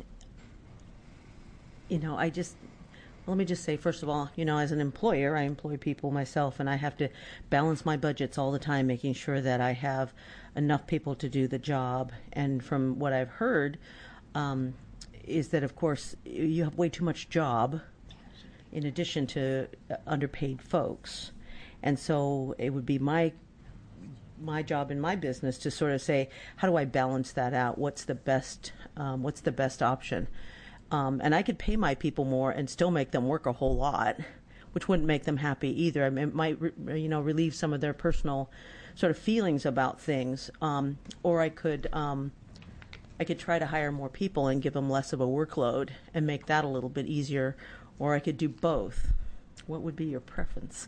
you know, I just, let me just say, first of all, you know, as an employer, I employ people myself, and I have to balance my budgets all the time, making sure that I have enough people to do the job. And from what I've heard, um, is that, of course, you have way too much job in addition to underpaid folks. And so it would be my my job in my business to sort of say, how do I balance that out? What's the best um, what's the best option? Um, and I could pay my people more and still make them work a whole lot, which wouldn't make them happy either. I mean, it might, re- you know, relieve some of their personal sort of feelings about things. Um, or I could, um, I could try to hire more people and give them less of a workload and make that a little bit easier. Or I could do both. What would be your preference?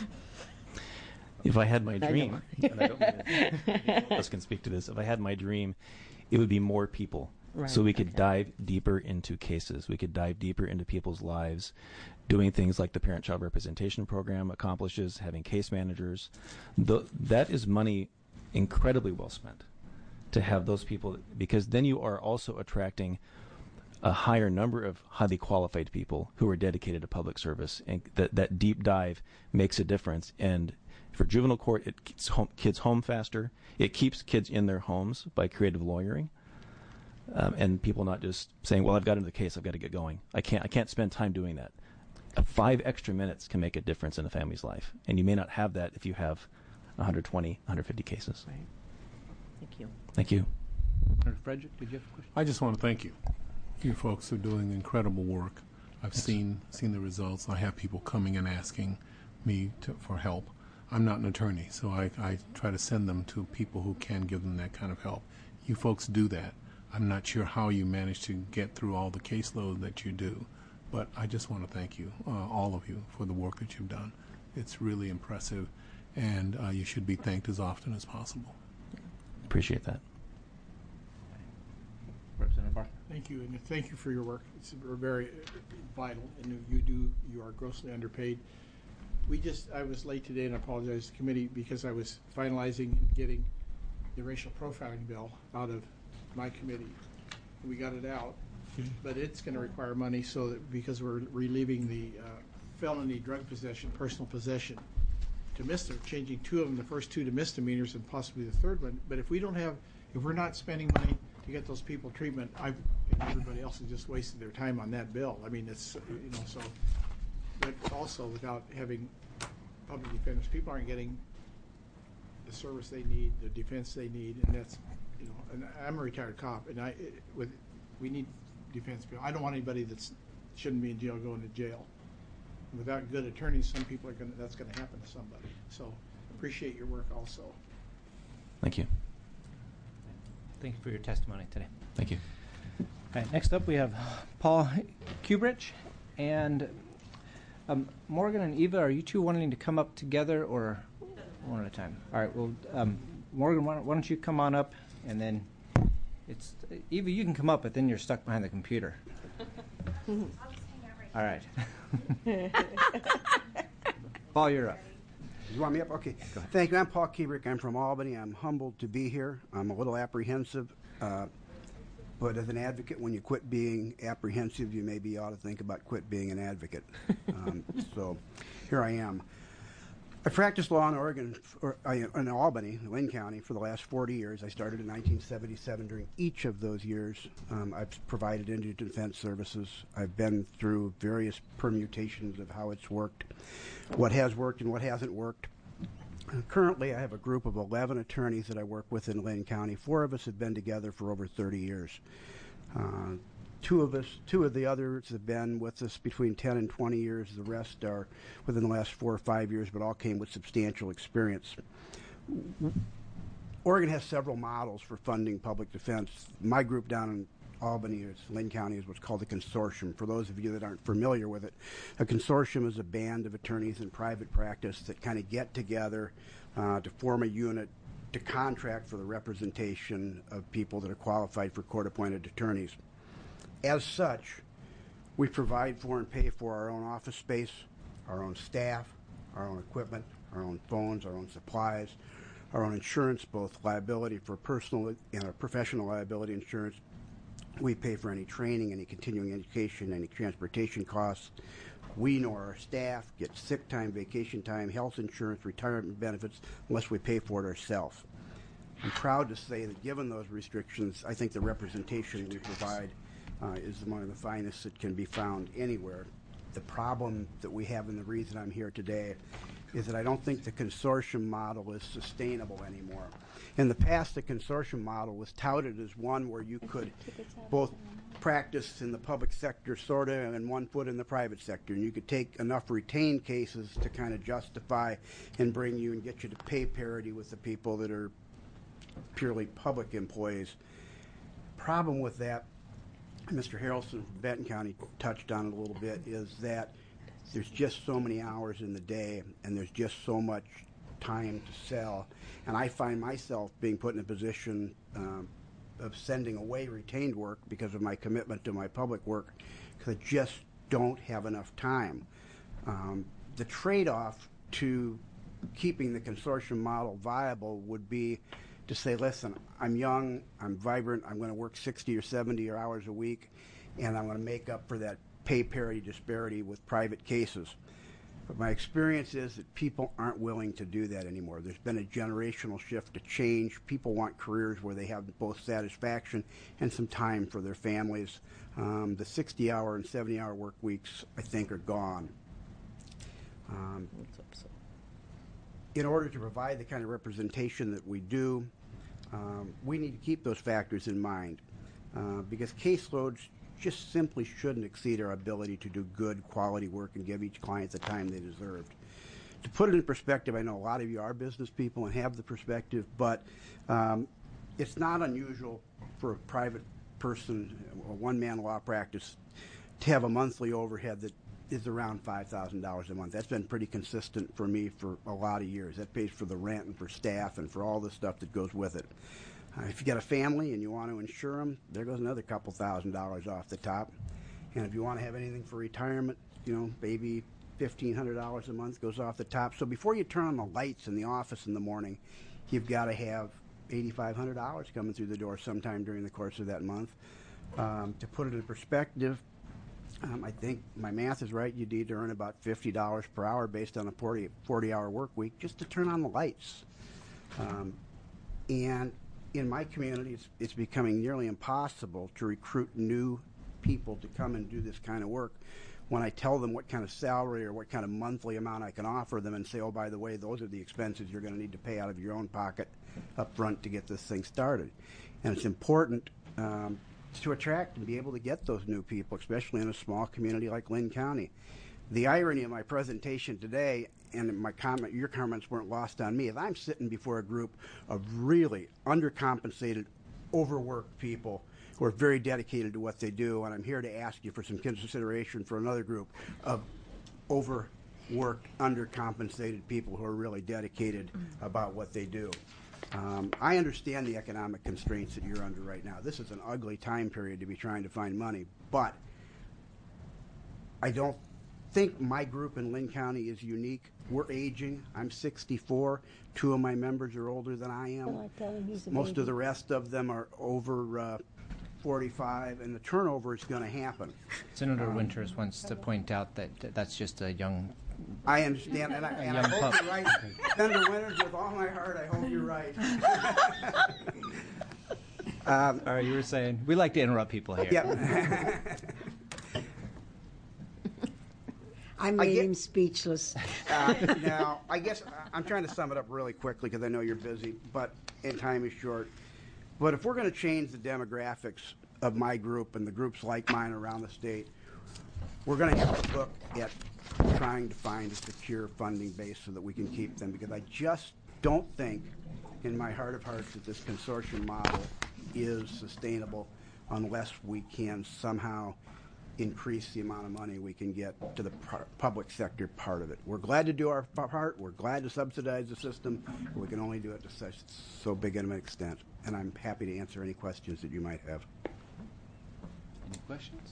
If I had my dream, and I don't know if us can speak to this, if I had my dream, it would be more people. Right, so we could okay. dive deeper into cases. We could dive deeper into people's lives, doing things like the Parent-Child Representation Program accomplishes, having case managers. The, that is money incredibly well spent to have those people, because then you are also attracting a higher number of highly qualified people who are dedicated to public service, and that, that deep dive makes a difference. And for juvenile court, it keeps home, kids home faster. It keeps kids in their homes by creative lawyering. Um, and people not just saying, well, I've got into the case, I've got to get going. I can't I can't spend time doing that. Uh, five extra minutes can make a difference in a family's life. And you may not have that if you have one hundred twenty, one hundred fifty cases. Right. Thank you. Thank you. Senator Frederick, did you have a question? I just want to thank you. You folks are doing incredible work. I've Thanks. seen seen the results. I have people coming and asking me to, for help. I'm not an attorney, so I, I try to send them to people who can give them that kind of help. You folks do that. I'm not sure how you manage to get through all the caseload that you do, but I just want to thank you, uh, all of you, for the work that you've done. It's really impressive, and uh, you should be thanked as often as possible. Appreciate that. Representative Barth. Thank you, and thank you for your work. It's very vital, and you do, you are grossly underpaid. We just, I was late today, and I apologize to the committee because I was finalizing and getting the racial profiling bill out of my committee. We got it out, but it's going to require money, so that because we're relieving the uh, felony drug possession, personal possession, to misdemeanor, changing two of them, the first two to misdemeanors and possibly the third one. But if we don't have, if we're not spending money to get those people treatment, I and everybody else has just wasted their time on that bill. I mean, it's, you know, so, but also without having public defenders, people aren't getting the service they need, the defense they need, and that's, you know, and I'm a retired cop, and I, it, with, we need defense people. I don't want anybody that's shouldn't be in jail going to jail. And without good attorneys, some people are going to, that's going to happen to somebody. So appreciate your work also. Thank you. Thank you for your testimony today. Thank you. All right, next up we have Paul Kubrich, and um, Morgan and Eva, are you two wanting to come up together, or one at a time. All right. Well, um, Morgan, why don't, why don't you come on up, and then it's Eva. You can come up, but then you're stuck behind the computer. All right. Paul, you're up. You want me up? Okay. Thank you. I'm Paul Kubrick. I'm from Albany. I'm humbled to be here. I'm a little apprehensive, uh, but as an advocate, when you quit being apprehensive, you maybe ought to think about quit being an advocate. Um, so here I am. I practiced law in Oregon, or, uh, in Albany, Lynn County, for the last forty years. I started in nineteen seventy-seven. During each of those years, um, I've provided indigent defense services. I've been through various permutations of how it's worked, what has worked and what hasn't worked. Uh, currently, I have a group of eleven attorneys that I work with in Lynn County. Four of us have been together for over thirty years. Uh, Two of us, two of the others have been with us between ten and twenty years. The rest are within the last four or five years, but all came with substantial experience. Oregon has several models for funding public defense. My group down in Albany, or Lynn County, is what's called a consortium. For those of you that aren't familiar with it, a consortium is a band of attorneys in private practice that kind of get together uh, to form a unit to contract for the representation of people that are qualified for court-appointed attorneys. As such, we provide for and pay for our own office space, our own staff, our own equipment, our own phones, our own supplies, our own insurance, both liability for personal and our professional liability insurance. We pay for any training, any continuing education, any transportation costs. We nor our staff get sick time, vacation time, health insurance, retirement benefits, unless we pay for it ourselves. I'm proud to say that given those restrictions, I think the representation we provide Uh, is one of the finest that can be found anywhere. The problem that we have, and the reason I'm here today, is that I don't think the consortium model is sustainable anymore. In the past, the consortium model was touted as one where you could both practice in the public sector, sort of, and one foot in the private sector, and you could take enough retained cases to kind of justify and bring you and get you to pay parity with the people that are purely public employees. Problem with that, Mister Harrelson from Benton County touched on it a little bit, is that there's just so many hours in the day and there's just so much time to sell. And I find myself being put in a position um, of sending away retained work because of my commitment to my public work, because I just don't have enough time. Um, the trade-off to keeping the consortium model viable would be to say, listen, I'm young, I'm vibrant, I'm going to work sixty or seventy hours a week, and I'm going to make up for that pay parity disparity with private cases. But my experience is that people aren't willing to do that anymore. There's been a generational shift to change. People want careers where they have both satisfaction and some time for their families. Um, the sixty-hour and seventy-hour work weeks, I think, are gone. Um, in order to provide the kind of representation that we do, um, we need to keep those factors in mind, uh, because caseloads just simply shouldn't exceed our ability to do good quality work and give each client the time they deserved. To put it in perspective, I know a lot of you are business people and have the perspective, but um, it's not unusual for a private person, a one-man law practice, to have a monthly overhead that is around five thousand dollars a month. That's been pretty consistent for me for a lot of years. That pays for the rent and for staff and for all the stuff that goes with it. Uh, if you got a family and you want to insure them, there goes another couple thousand dollars off the top. And if you want to have anything for retirement, you know, maybe fifteen hundred dollars a month goes off the top. So before you turn on the lights in the office in the morning, you've got to have eight thousand five hundred dollars coming through the door sometime during the course of that month. Um, to put it in perspective, Um, I think my math is right. You need to earn about fifty dollars per hour based on a forty-hour work week just to turn on the lights. Um, and in my community, it's, it's becoming nearly impossible to recruit new people to come and do this kind of work when I tell them what kind of salary or what kind of monthly amount I can offer them and say, oh, by the way, those are the expenses you're going to need to pay out of your own pocket up front to get this thing started. And it's important um, to attract and be able to get those new people, especially in a small community like Lynn County. The irony of my presentation today, and my comment, your comments weren't lost on me, is I'm sitting before a group of really undercompensated, overworked people who are very dedicated to what they do, and I'm here to ask you for some consideration for another group of over work undercompensated people who are really dedicated about what they do. Um, I understand the economic constraints that you're under right now. This is an ugly time period to be trying to find money, but I don't think my group in Lynn County is unique. We're aging. I'm sixty-four. Two of my members are older than I am. Oh, I tell him he's a Most baby. of the rest of them are over uh, forty-five, and the turnover is going to happen. Senator Winters wants to point out that that's just a young. I understand, and I, a and I young hope pup. you're right. Senator Winters, with all my heart, I hope you're right. um, All right, you were saying we like to interrupt people here. Yeah. I made get- him speechless. Uh, now, I guess uh, I'm trying to sum it up really quickly because I know you're busy, but and time is short. But if we're going to change the demographics of my group and the groups like mine around the state, we're going to have to look at trying to find a secure funding base so that we can keep them, because I just don't think in my heart of hearts that this consortium model is sustainable unless we can somehow increase the amount of money we can get to the par- public sector part of it. We're glad to do our part. We're glad to subsidize the system, but we can only do it to such so big an extent. And I'm happy to answer any questions that you might have. Any questions?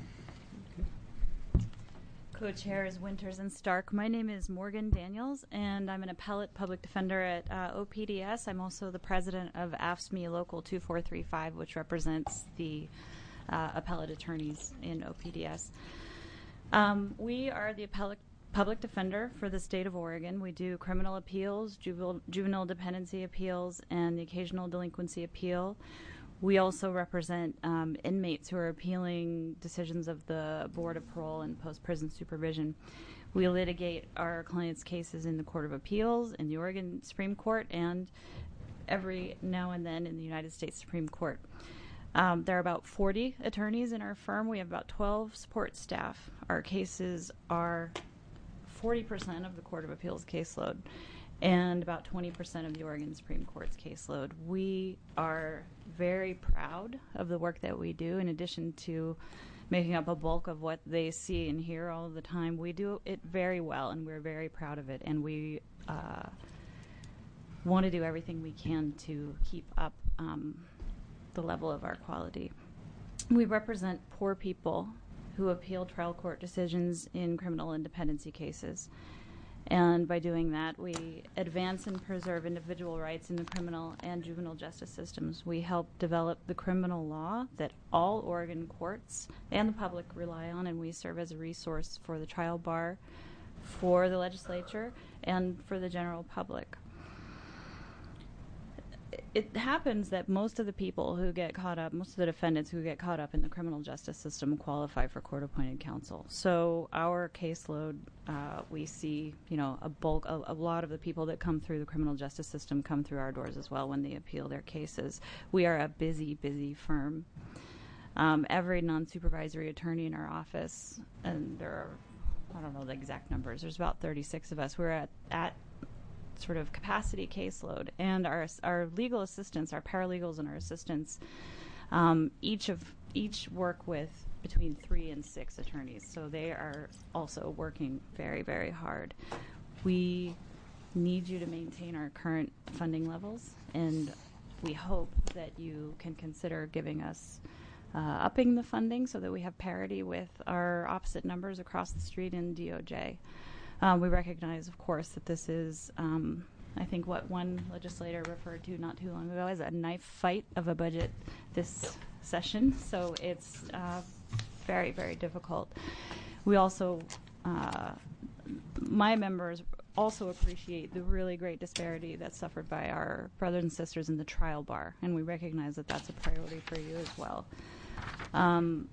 Co-chairs Winters and Stark. My name is Morgan Daniels, and I'm an appellate public defender at uh, O P D S. I'm also the president of A F S M E Local two four three five, which represents the uh, appellate attorneys in O P D S. Um, we are the appellate public defender for the state of Oregon. We do criminal appeals, juvenile, juvenile dependency appeals, and the occasional delinquency appeal. We also represent um, inmates who are appealing decisions of the Board of Parole and Post-Prison Supervision. We litigate our clients' cases in the Court of Appeals, in the Oregon Supreme Court, and every now and then in the United States Supreme Court. Um, there are about forty attorneys in our firm. We have about twelve support staff. Our cases are forty percent of the Court of Appeals caseload and about twenty percent of the Oregon Supreme Court's caseload. We are very proud of the work that we do. In addition to making up a bulk of what they see and hear all the time, we do it very well, and we're very proud of it. And we uh, want to do everything we can to keep up um, the level of our quality. We represent poor people who appeal trial court decisions in criminal independency cases. And by doing that, we advance and preserve individual rights in the criminal and juvenile justice systems. We help develop the criminal law that all Oregon courts and the public rely on, and we serve as a resource for the trial bar, for the legislature, and for the general public. It happens that most of the people who get caught up, most of the defendants who get caught up in the criminal justice system qualify for court-appointed counsel. So our caseload, uh, we see, you know, a bulk, a, a lot of the people that come through the criminal justice system come through our doors as well when they appeal their cases. We are a busy, busy firm. Um, every non-supervisory attorney in our office, and there are, I don't know the exact numbers, there's about thirty-six of us. We're at, at sort of capacity caseload, and our our legal assistants, our paralegals and our assistants, um, each of each work with between three and six attorneys, so they are also working very, very hard. We need you to maintain our current funding levels, and we hope that you can consider giving us uh, upping the funding so that we have parity with our opposite numbers across the street in D O J. Um, we recognize, of course, that this is, um, I think, what one legislator referred to not too long ago as a knife fight of a budget this session. So it's uh, very, very difficult. We also, uh, my members also appreciate the really great disparity that's suffered by our brothers and sisters in the trial bar, and we recognize that that's a priority for you as well. Um,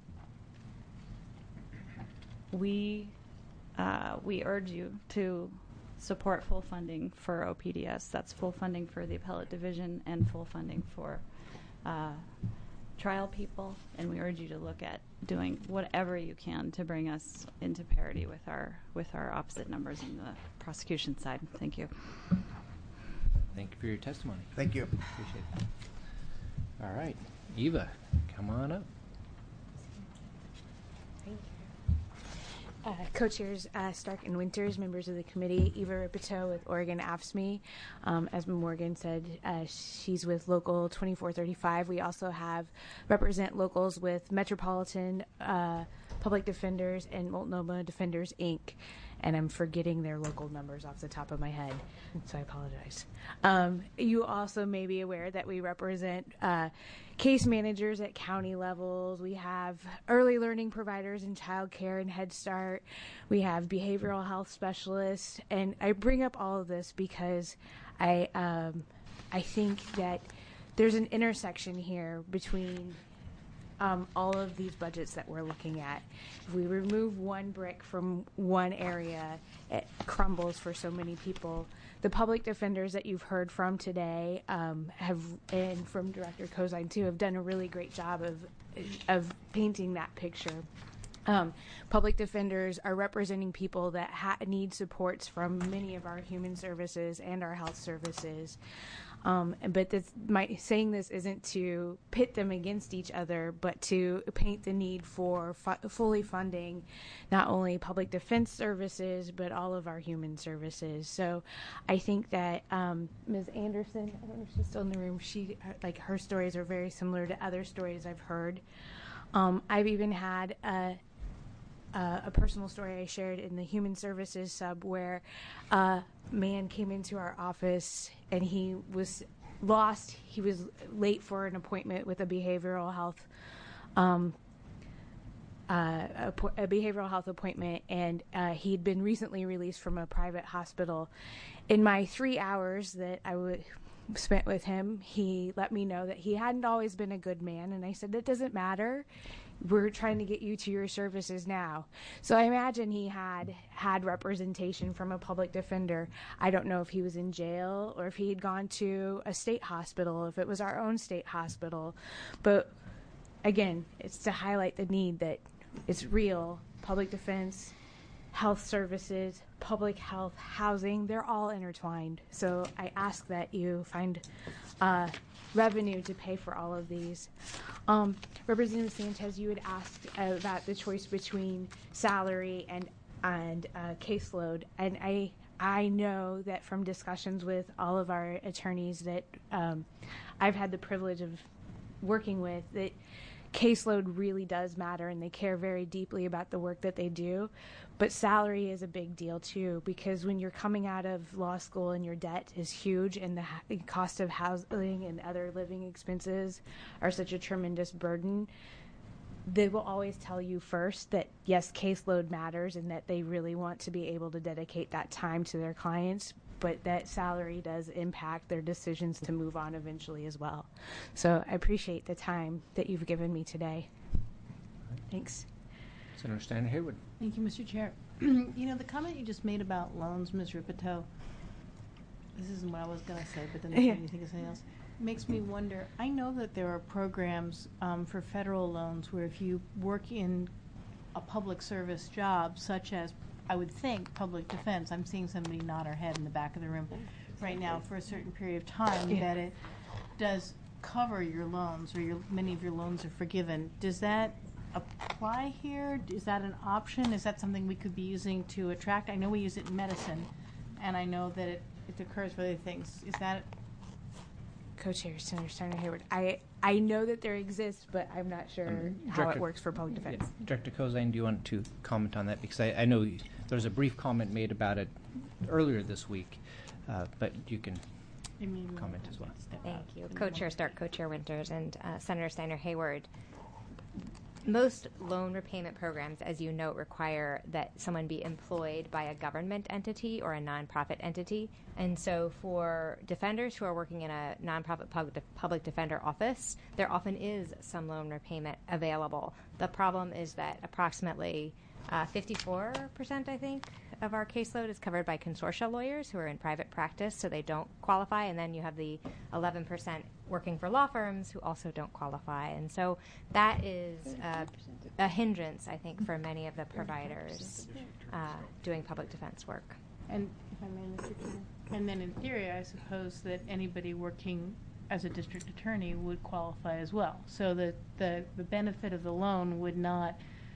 we Uh, we urge you to support full funding for O P D S. That's full funding for the appellate division and full funding for uh, trial people. And we urge you to look at doing whatever you can to bring us into parity with our with our opposite numbers in the prosecution side. Thank you. Thank you for your testimony. Thank you. Appreciate it. All right, Eva, come on up. Uh, Co-chairs uh, Stark and Winters, members of the committee, Eva Ripito with Oregon A F S M E. Um, as Morgan said, uh, she's with Local twenty-four thirty-five. We also have represent locals with Metropolitan uh, Public Defenders and Multnomah Defenders, Incorporated. And I'm forgetting their local numbers off the top of my head, so I apologize. Um, you also may be aware that we represent uh, case managers at county levels. We have early learning providers in child care and Head Start. We have behavioral health specialists. And I bring up all of this because I, um, I think that there's an intersection here between Um, all of these budgets that we're looking at. If we remove one brick from one area, it crumbles for so many people. The public defenders that you've heard from today um, have, and from Director Cozine too, have done a really great job of of painting that picture. Um, public defenders are representing people that ha- need supports from many of our human services and our health services. Um, but this, my saying this isn't to pit them against each other, but to paint the need for fu- fully funding not only public defense services, but all of our human services. So I think that um, Miz Anderson, I don't know if she's still in the room, she, like, her stories are very similar to other stories I've heard. Um, I've even had a, Uh, a personal story I shared in the human services sub where a man came into our office and he was lost. He was late for an appointment with a behavioral health um, uh, a, a behavioral health appointment, and uh, he'd been recently released from a private hospital. In my three hours that I would spent with him, he let me know that he hadn't always been a good man, and I said, that doesn't matter. We're trying to get you to your services now. So I imagine he had had representation from a public defender. I don't know if he was in jail or if he had gone to a state hospital, if it was our own state hospital. But again, it's to highlight the need that it's real. Public defense, health services, public health, housing, they're all intertwined. So I ask that you find uh, revenue to pay for all of these. Um, Representative Sanchez, you had asked uh, about the choice between salary and and uh, caseload, and I I know that from discussions with all of our attorneys that um, I've had the privilege of working with, that caseload really does matter, and they care very deeply about the work that they do. But salary is a big deal too, because when you're coming out of law school and your debt is huge, and the ha- cost of housing and other living expenses are such a tremendous burden, they will always tell you first that yes, caseload matters, and that they really want to be able to dedicate that time to their clients, but that salary does impact their decisions to move on eventually as well. So I appreciate the time that you've given me today. Thanks. Senator Steiner Haywood. Thank you, Mister Chair. You know, the comment you just made about loans, Miz Ripito, this isn't what I was going to say, but then it made me think of something else. Makes me wonder, I know that there are programs um, for federal loans where if you work in a public service job, such as, I would think, public defense, I'm seeing somebody nod her head in the back of the room right now, for a certain period of time, Yeah. that it does cover your loans, or your, many of your loans are forgiven. Does that apply here? Is that an option? Is that something we could be using to attract? I know we use it in medicine, and I know that it, it occurs for other things. Is that Co-chair Senator Steiner Hayward. I I know that there exists, but I'm not sure Um, how Director- it works for public defense. Yeah. Director Cozine, do you want to comment on that? Because I, I know you- there was a brief comment made about it earlier this week, uh, but you can comment as well. Thank you. Co-chair Stark, co-chair Winters, and uh, Senator Steiner Hayward. Most loan repayment programs, as you note, require that someone be employed by a government entity or a nonprofit entity. And so for defenders who are working in a nonprofit public, public defender office, there often is some loan repayment available. The problem is that approximately uh, fifty-four percent, I think, of our caseload is covered by consortia lawyers who are in private practice, so they don't qualify. And then you have the eleven percent working for law firms who also don't qualify. And so that is uh, a hindrance, I think, for many of the providers uh, doing public defense work. And if I may, Mister Chair, and then in theory, I suppose that anybody working as a district attorney would qualify as well. So that the, the benefit of the loan would not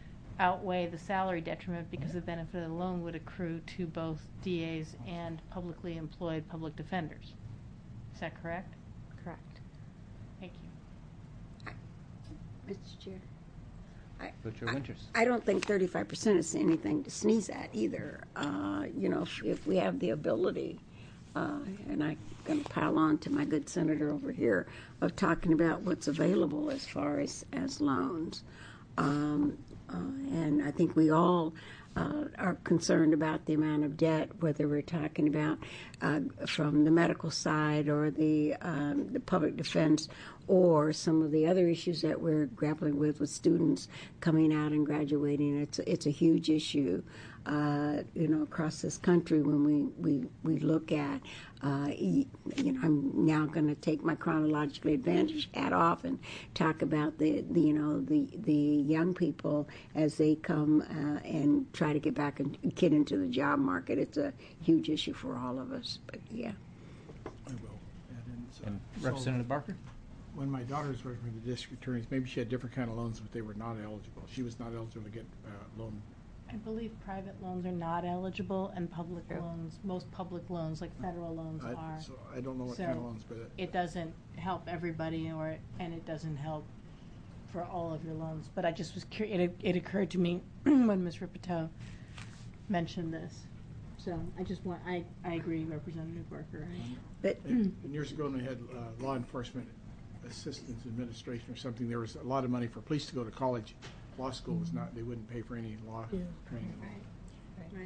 outweigh the salary detriment because the benefit of the loan would accrue to both D As and publicly employed public defenders. Is that correct? Correct. Thank you. Mister Chair. I, Co-Chair Winters. I don't think thirty-five percent is anything to sneeze at either. Uh, you know, if, if we have the ability, uh, and I'm going to pile on to my good senator over here, of talking about what's available as far as, as loans. Um, uh, and I think we all uh, are concerned about the amount of debt, whether we're talking about uh, from the medical side or the, um, the public defense or some of the other issues that we're grappling with with students coming out and graduating. It's, it's a huge issue, uh, you know, across this country when we, we, we look at, uh, you know, I'm now going to take my chronologically advantaged hat off and talk about the, the you know, the, the young people as they come uh, and try to get back and get into the job market. It's a huge issue for all of us, but yeah. I will. And, so, And Representative so Barker? When my daughter was working with the district attorneys, maybe she had different kind of loans, but they were not eligible. She was not eligible to get uh, loan. I believe private loans are not eligible, and public loans, most public loans, like federal loans, I, are. So I don't know what So kind of loans, but it, it doesn't help everybody, or and it doesn't help for all of your loans. But I just was curious. It, it occurred to me when Miz Ripito mentioned this. So I just want. I, I agree, Representative Barker. But and, and years ago, when we had uh, law enforcement assistance administration or something, there was a lot of money for police to go to college. Law school was not, they wouldn't pay for any law Yeah. training. Right.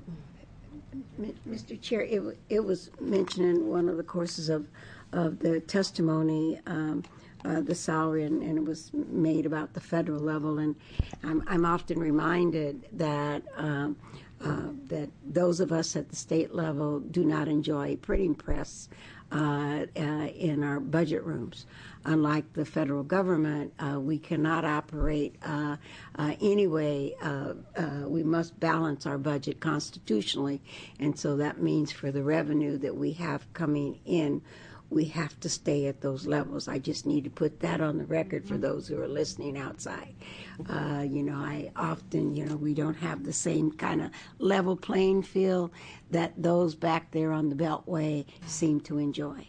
Right. Mister Chair, it, w- it was mentioned in one of the courses of, of the testimony, um, uh, the salary, and, and it was made about the federal level. And I'm, I'm often reminded that um, uh, that those of us at the state level do not enjoy a printing press uh, uh, in our budget rooms. Unlike the federal government, uh, we cannot operate uh, uh, anyway. Uh, uh, we must balance our budget constitutionally, and so that means for the revenue that we have coming in, we have to stay at those levels. I just need to put that on the record for those who are listening outside. Uh, you know, I often, you know, we don't have the same kind of level playing field that those back there on the Beltway seem to enjoy.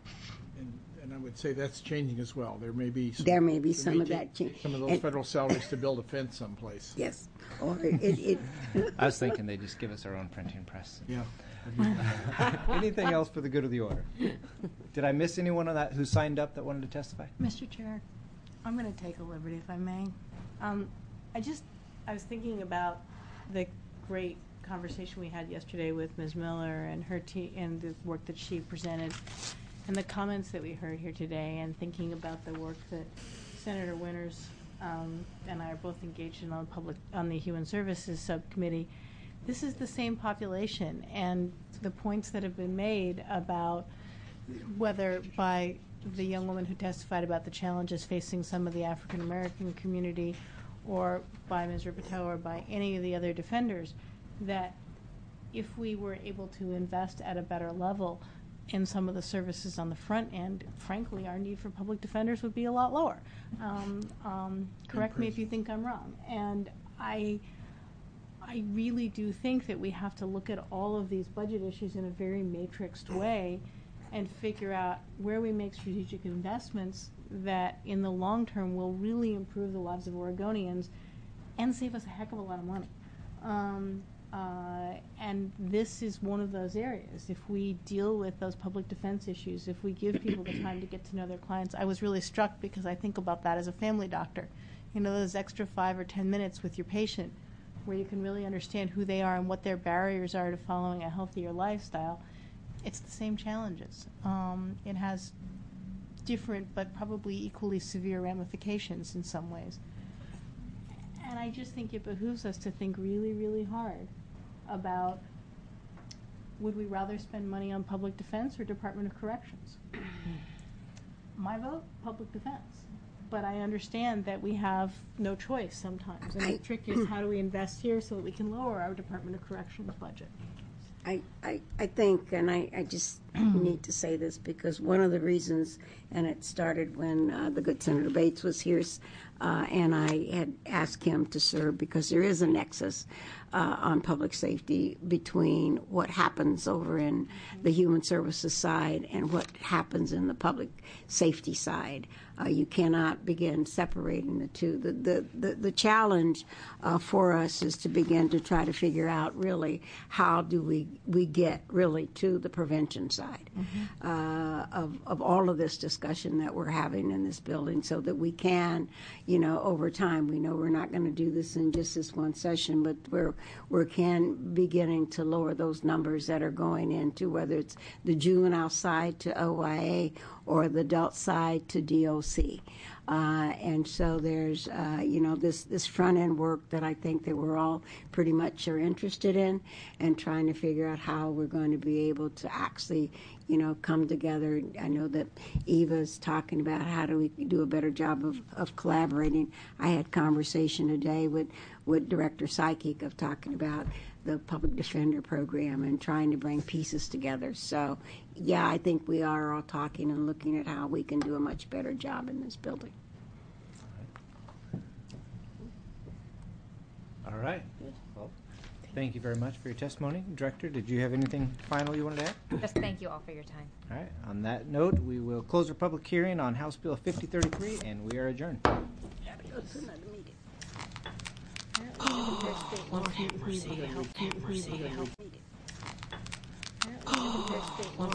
And I would say that's changing as well. There may be some, There may be there some may of take that change. Some of those And- federal salaries to build a fence someplace. Yes. Or it, it, it I was thinking they just give us our own printing press. Yeah. Anything else for the good of the order? Did I miss anyone on that who signed up that wanted to testify? Mister Chair, I'm going to take a liberty, if I may. Um, I just, I was thinking about the great conversation we had yesterday with Miz Miller and her te- and the work that she presented, and the comments that we heard here today, and thinking about the work that Senator Winters um, and I are both engaged in on public on the Human Services Subcommittee. This is the same population, and the points that have been made about whether by the young woman who testified about the challenges facing some of the African American community, or by Miz Ripito, or by any of the other defenders, that if we were able to invest at a better level in some of the services on the front end, frankly, our need for public defenders would be a lot lower. Um, um, correct me if you think I'm wrong. And I, I really do think that we have to look at all of these budget issues in a very matrixed way and figure out where we make strategic investments that in the long term will really improve the lives of Oregonians and save us a heck of a lot of money. Um, uh, and this is one of those areas. If we deal with those public defense issues, if we give people the time to get to know their clients, I was really struck because I think about that as a family doctor. You know, those extra five or ten minutes with your patient where you can really understand who they are and what their barriers are to following a healthier lifestyle. It's the same challenges. Um, it has different but probably equally severe ramifications in some ways. And I just think it behooves us to think really, really hard about, would we rather spend money on public defense or Department of Corrections? My vote, public defense. But I understand that we have no choice sometimes. And the trick is, how do we invest here so that we can lower our Department of Corrections budget? I, I, I think, and I, I just need to say this because one of the reasons, and it started when uh, the good Senator Bates was here, uh, and I had asked him to serve because there is a nexus uh, on public safety between what happens over in the human services side and what happens in the public safety side. Uh, you cannot begin separating the two. The the the, the challenge uh, for us is to begin to try to figure out really how do we we get really to the prevention side mm-hmm. uh, of of all of this discussion that we're having in this building, so that we can, you know, over time. We know we're not going to do this in just this one session, but we're we're can beginning to lower those numbers that are going into whether it's the juvenile side to O I A or the adult side to D O C. Uh, and so there's, uh, you know, this, this front-end work that I think that we're all pretty much are interested in and trying to figure out how we're going to be able to actually, you know, come together. I know that Eva's talking about how do we do a better job of, of collaborating. I had conversation today with, with Director Psychic of talking about the public defender program and trying to bring pieces together. So, yeah, I think we are all talking and looking at how we can do a much better job in this building. All right. Well, thank you very much for your testimony. Director, did you have anything final you wanted to add? Just thank you all for your time. All right. On that note, we will close our public hearing on House Bill fifty thirty-three, and we are adjourned. That's another meeting. Oh,